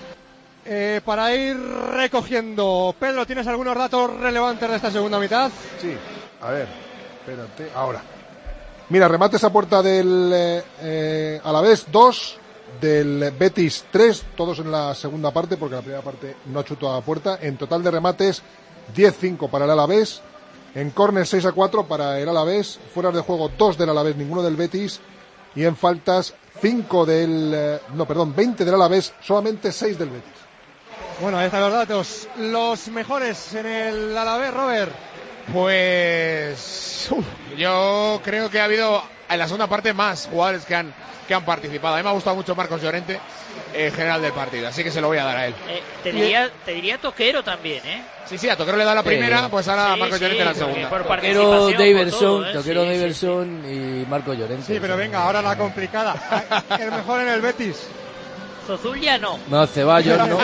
Eh, para ir recogiendo, Pedro, ¿tienes algunos datos relevantes de esta segunda mitad? Sí, a ver, espérate, ahora. Mira, remate esa puerta del eh, eh, Alavés dos, del Betis tres, todos en la segunda parte, porque en la primera parte no chutó a la puerta. En total de remates, diez cinco para el Alavés. En córner seis a cuatro para el Alavés. Fuera de juego dos del Alavés, ninguno del Betis. Y en faltas cinco del... Eh, no, perdón, veinte del Alavés, solamente seis del Betis. Bueno, ahí están los datos. Los mejores en el Alavés, Robert. Pues uf, yo creo que ha habido en la segunda parte más jugadores que han que han participado. A mí me ha gustado mucho Marcos Llorente en general del partido, así que se lo voy a dar a él. Eh, te diría te diría Toquero también, ¿eh? Sí, sí, a Toquero le da la primera, sí, pues ahora sí, Marcos sí, Llorente la segunda. Toquero Daverson, ¿eh? Toquero sí, Daverson sí, sí. y Marco Llorente. Sí, pero venga, ahora la complicada. El mejor en el Betis. Zozulia no. No, Ceballos no.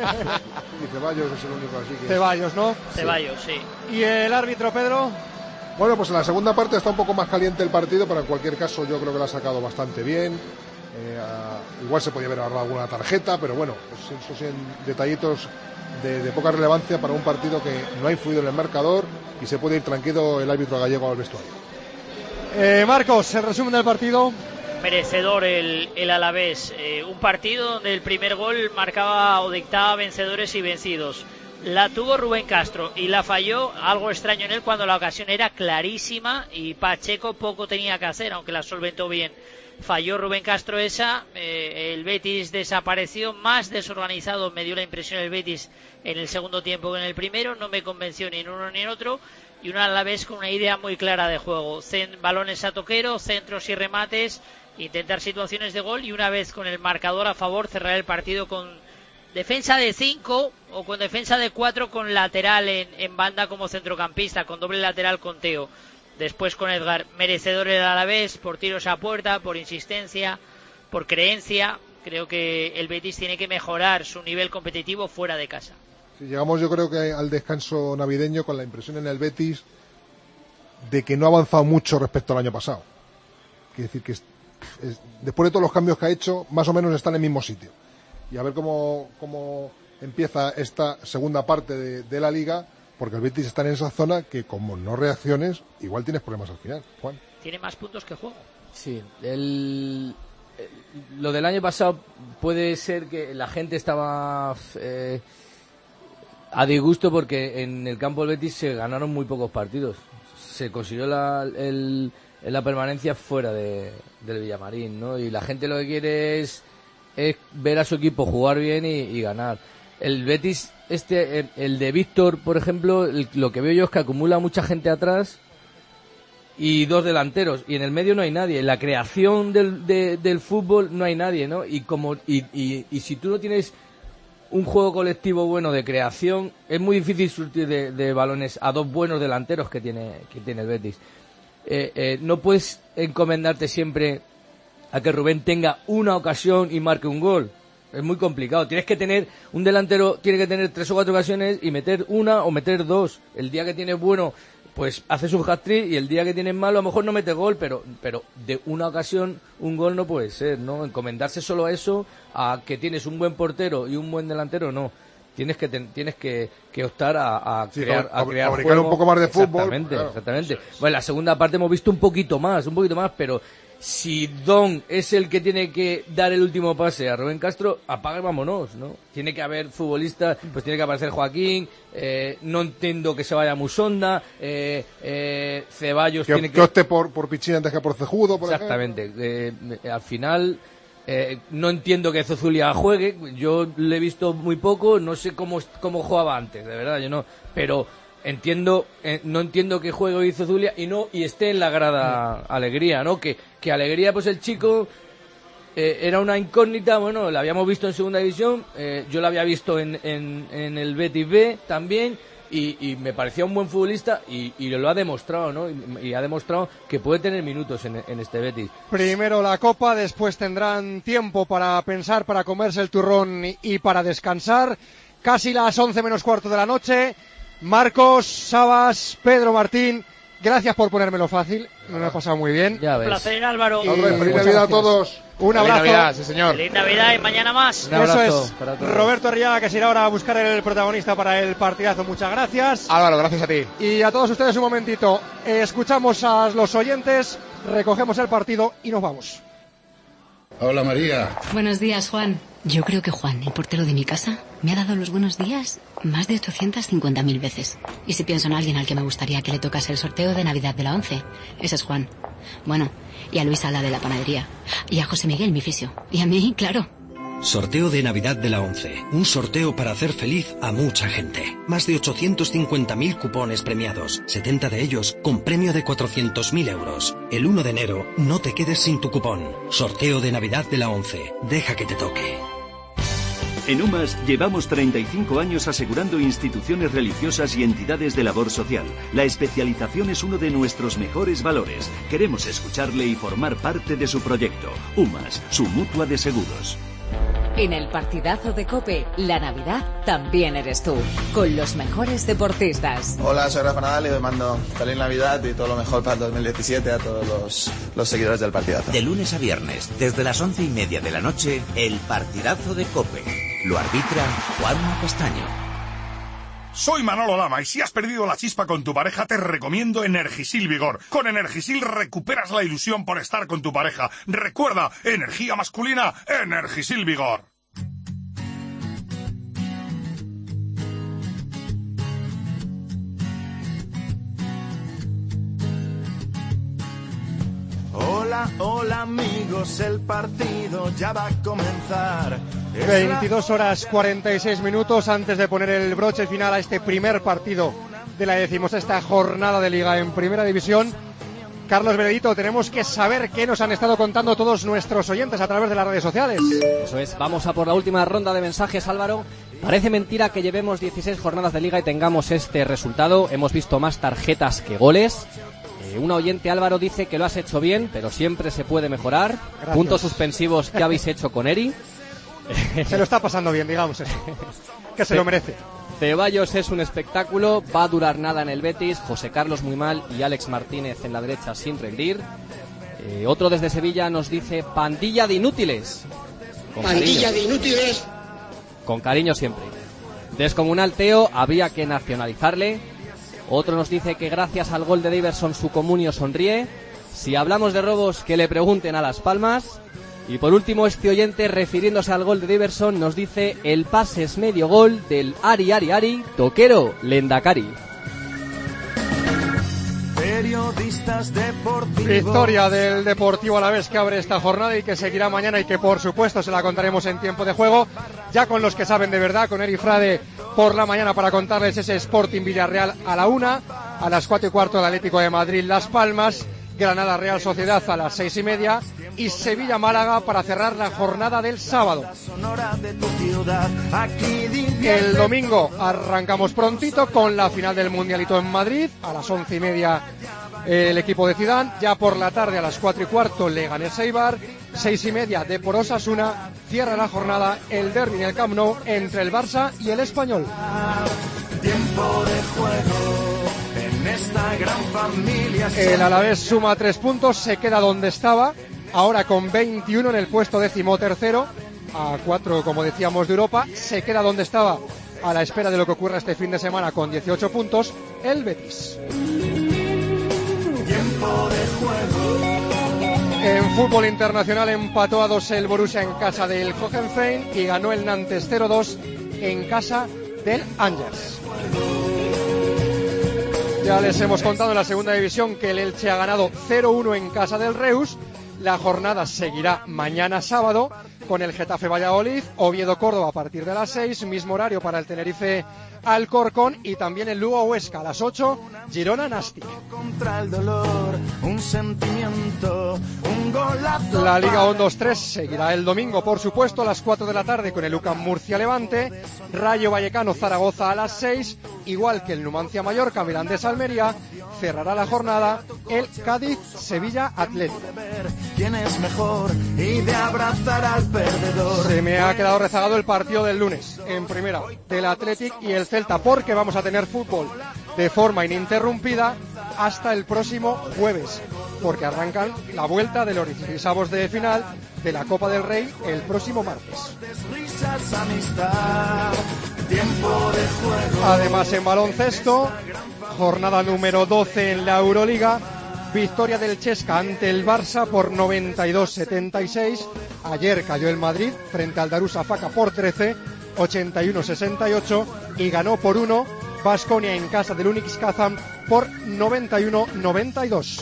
Y Ceballos es el único así que... Ceballos, ¿no? Ceballos, sí. ¿Y el árbitro, Pedro? Bueno, pues en la segunda parte está un poco más caliente el partido, pero en cualquier caso yo creo que lo ha sacado bastante bien. Eh, a, igual se podía haber ahorrado alguna tarjeta, pero bueno, pues esos son detallitos de, de poca relevancia para un partido que no ha influido en el marcador y se puede ir tranquilo el árbitro gallego al vestuario. Eh, Marcos, el resumen del partido. Merecedor el, el Alavés. Eh, un partido donde el primer gol marcaba o dictaba vencedores y vencidos. La tuvo Rubén Castro y la falló, algo extraño en él cuando la ocasión era clarísima y Pacheco poco tenía que hacer, aunque la solventó bien. Falló Rubén Castro esa, eh, el Betis desapareció, más desorganizado me dio la impresión el Betis en el segundo tiempo que en el primero, no me convenció ni en uno ni en otro, y una a la vez con una idea muy clara de juego, Cent- balones a Toquero, centros y remates, intentar situaciones de gol y una vez con el marcador a favor cerrar el partido con defensa de cinco o con defensa de cuatro con lateral en, en banda como centrocampista, con doble lateral con Teo. Después con Edgar, merecedor el Alavés por tiros a puerta, por insistencia, por creencia. Creo que el Betis tiene que mejorar su nivel competitivo fuera de casa. Sí, llegamos yo creo que al descanso navideño con la impresión en el Betis de que no ha avanzado mucho respecto al año pasado. Quiere decir que es, es, después de todos los cambios que ha hecho, más o menos está en el mismo sitio. Y a ver cómo, cómo empieza esta segunda parte de, de la Liga, porque el Betis está en esa zona que como no reacciones, igual tienes problemas al final, Juan. Tiene más puntos que juego. Sí, el, el, lo del año pasado puede ser que la gente estaba eh, a disgusto porque en el campo del Betis se ganaron muy pocos partidos. Se consiguió la, el, la permanencia fuera de, del Villamarín, ¿no? Y la gente lo que quiere es, es ver a su equipo jugar bien y, y ganar. El Betis, este, el, el de Víctor, por ejemplo, el, lo que veo yo es que acumula mucha gente atrás y dos delanteros, y en el medio no hay nadie. En la creación del, de, del fútbol no hay nadie, ¿no? Y como y, y, y si tú no tienes un juego colectivo bueno de creación, es muy difícil surtir de, de balones a dos buenos delanteros que tiene, que tiene el Betis. Eh, eh, no puedes encomendarte siempre a que Rubén tenga una ocasión y marque un gol. Es muy complicado. Tienes que tener, un delantero tiene que tener tres o cuatro ocasiones y meter una o meter dos. El día que tienes bueno, pues haces un hat-trick, y el día que tienes malo a lo mejor no mete gol, pero pero de una ocasión un gol no puede ser, ¿no? Encomendarse solo a eso, a que tienes un buen portero y un buen delantero, no. Tienes que ten, tienes que, que optar a, a sí, crear a crear juego. Un poco más de fútbol. Exactamente, claro. exactamente. Bueno, en la segunda parte hemos visto un poquito más, un poquito más, pero si Don es el que tiene que dar el último pase a Rubén Castro, apaga y vámonos, ¿no? Tiene que haber futbolistas, pues tiene que aparecer Joaquín, eh, no entiendo que se vaya Musonda, eh, eh, Ceballos que, tiene que... que opte por, por Pichín antes que por Cejudo, por Exactamente, eh, al final eh, no entiendo que Zozulia juegue, yo le he visto muy poco, no sé cómo, cómo jugaba antes, de verdad, yo no, pero... Entiendo, eh, no entiendo que juegue hoy Zozulia y no y esté en la grada Alegría, ¿no? Que, que Alegría, pues el chico eh, era una incógnita, bueno, la habíamos visto en segunda división, eh, yo la había visto en, en, en el Betis B también y, y me parecía un buen futbolista y, y lo ha demostrado, ¿no? Y, y ha demostrado que puede tener minutos en, en este Betis. Primero la Copa, después tendrán tiempo para pensar, para comerse el turrón y, y para descansar. Casi las once menos cuarto de la noche. Marcos, Sabas, Pedro Martín, gracias por ponérmelo fácil, me lo he pasado muy bien. Ya ves. Un placer, Álvaro. Y... Feliz Navidad a todos. Un abrazo. Feliz Navidad, sí, señor. Feliz Navidad y mañana más. Un abrazo Eso es. para todos. Roberto Arriaga, que se irá ahora a buscar el protagonista para el partidazo. Muchas gracias. Álvaro, gracias a ti. Y a todos ustedes un momentito. Escuchamos a los oyentes, recogemos el partido y nos vamos. Hola, María. Buenos días, Juan. Yo creo que Juan, el portero de mi casa, me ha dado los buenos días más de ochocientas cincuenta mil veces. Y si pienso en alguien al que me gustaría que le tocase el sorteo de Navidad de la once, ese es Juan. Bueno, y a Luisa, la de la panadería. Y a José Miguel, mi fisio. Y a mí, claro. Sorteo de Navidad de la ONCE. Un sorteo para hacer feliz a mucha gente. Más de ochocientos cincuenta mil cupones premiados, setenta de ellos con premio de cuatrocientos mil euros. El uno de enero, no te quedes sin tu cupón. Sorteo de Navidad de la ONCE. Deja que te toque. En UMAS llevamos treinta y cinco años asegurando instituciones religiosas y entidades de labor social. La especialización es uno de nuestros mejores valores. Queremos escucharle y formar parte de su proyecto. UMAS, su mutua de seguros. En el partidazo de COPE, la Navidad también eres tú, con los mejores deportistas. Hola, soy Rafa Nadal y os mando feliz Navidad y todo lo mejor para el dos mil diecisiete a todos los, los seguidores del partidazo. De lunes a viernes, desde las once y media de la noche, el partidazo de COPE. Lo arbitra Juanma Castaño. Soy Manolo Lama y si has perdido la chispa con tu pareja te recomiendo Energisil Vigor. Con Energisil recuperas la ilusión por estar con tu pareja. Recuerda, energía masculina, Energisil Vigor. Hola, hola amigos, el partido ya va a comenzar. veintidós horas cuarenta y seis minutos antes de poner el broche final a este primer partido de la decimosexta jornada de Liga en Primera División. Carlos Benedito, tenemos que saber qué nos han estado contando todos nuestros oyentes a través de las redes sociales. Eso es, vamos a por la última ronda de mensajes, Álvaro. Parece mentira que llevemos dieciséis jornadas de Liga y tengamos este resultado. Hemos visto más tarjetas que goles. Eh, un oyente, Álvaro, dice que lo has hecho bien, pero siempre se puede mejorar. Gracias. Puntos suspensivos que habéis hecho con Eri. Se lo está pasando bien, digamos eso. Que se lo merece. Ceballos es un espectáculo, va a durar nada en el Betis. José Carlos muy mal y Alex Martínez en la derecha sin rendir. Eh, otro desde Sevilla nos dice pandilla de inútiles. Con pandilla cariño. de inútiles. Con cariño siempre. Descomunal Teo, habría que nacionalizarle. Otro nos dice que gracias al gol de Daverson su comunio sonríe. Si hablamos de robos, que le pregunten a Las Palmas. Y por último, este oyente, refiriéndose al gol de Daverson, nos dice el pase es medio gol del Ari Ari Ari, toquero Lendakari. Periodistas deportivos. Victoria del Deportivo Alavés que abre esta jornada y que seguirá mañana y que por supuesto se la contaremos en tiempo de juego, ya con los que saben de verdad, con Eri Frade por la mañana para contarles ese Sporting Villarreal a la una, a las cuatro y cuarto el Atlético de Madrid Las Palmas, Granada Real Sociedad a las seis y media y Sevilla Málaga para cerrar la jornada del sábado. El domingo arrancamos prontito con la final del Mundialito en Madrid a las once y media el equipo de Zidane. Ya por la tarde a las cuatro y cuarto Leganés Eibar, seis y media Depor Osasuna. Cierra la jornada el derbi en el Camp Nou entre el Barça y el Español. Tiempo de juego. Esta gran familia. El Alavés suma tres puntos, se queda donde estaba, ahora con veintiuno en el puesto decimotercero, a cuatro, como decíamos, de Europa. Se queda donde estaba a la espera de lo que ocurra este fin de semana con dieciocho puntos, el Betis. Tiempo de juego. En fútbol internacional empató a dos el Borussia en casa del Hoffenheim y ganó el Nantes cero dos en casa del Angers. Ya les hemos contado en la segunda división que el Elche ha ganado cero uno en casa del Reus. La jornada seguirá mañana sábado con el Getafe Valladolid, Oviedo Córdoba a partir de las seis, mismo horario para el Tenerife Alcorcón y también el Lugo Huesca a las ocho, Girona Nastic. Contra el dolor, un sentimiento, un golazo. La Liga uno dos tres seguirá el domingo, por supuesto, a las cuatro de la tarde con el U C A M Murcia Levante, Rayo Vallecano Zaragoza a las seis, igual que el Numancia Mallorca Mirandés Almería. Cerrará la jornada el Cádiz Sevilla Atlético. ¿Quién es mejor? Y de abrazar al perdedor. Se me ha quedado rezagado el partido del lunes en primera del Athletic y el Celta, porque vamos a tener fútbol de forma ininterrumpida hasta el próximo jueves, porque arrancan la vuelta de los dieciseisavos de final de la Copa del Rey el próximo martes. Además, en baloncesto, jornada número doce en la Euroliga, victoria del Chesca ante el Barça por noventa y dos setenta y seis. Ayer cayó el Madrid frente al Darussafaka por trece, ochenta y uno sesenta y ocho, y ganó por uno Baskonia en casa del Unics Kazan por noventa y uno a noventa y dos.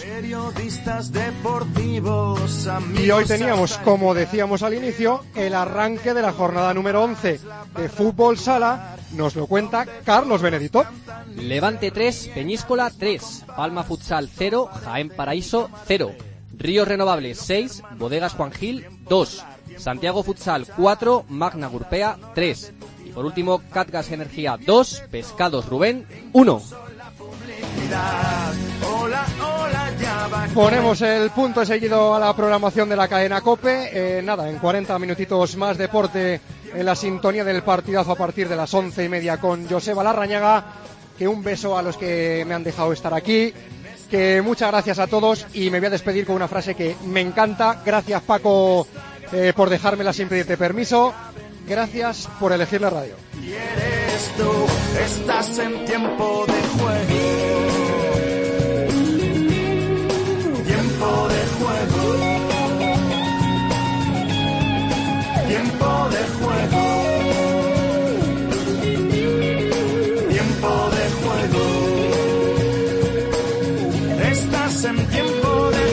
Y hoy teníamos, como decíamos al inicio, el arranque de la jornada número once de Fútbol Sala. Nos lo cuenta Carlos Benedito. Levante tres, Peñíscola tres, Palma Futsal cero, Jaén Paraíso cero, Ríos Renovables seis, Bodegas Juan Gil dos, Santiago Futsal cuatro, Magna Gurpea tres. Y por último, Catgas Energía dos, Pescados Rubén uno. Ponemos el punto seguido a la programación de la cadena COPE. Eh, nada, en cuarenta minutitos más deporte en la sintonía del partidazo a partir de las once y media con Joseba Larrañaga. Que un beso a los que me han dejado estar aquí. Que muchas gracias a todos y me voy a despedir con una frase que me encanta. Gracias, Paco, eh, por dejármela sin pedirte permiso. Gracias por elegir la radio. Y eres tú, estás en tiempo de juego. Tiempo de juego. Tiempo de juego. Tiempo de juego. Estás en tiempo de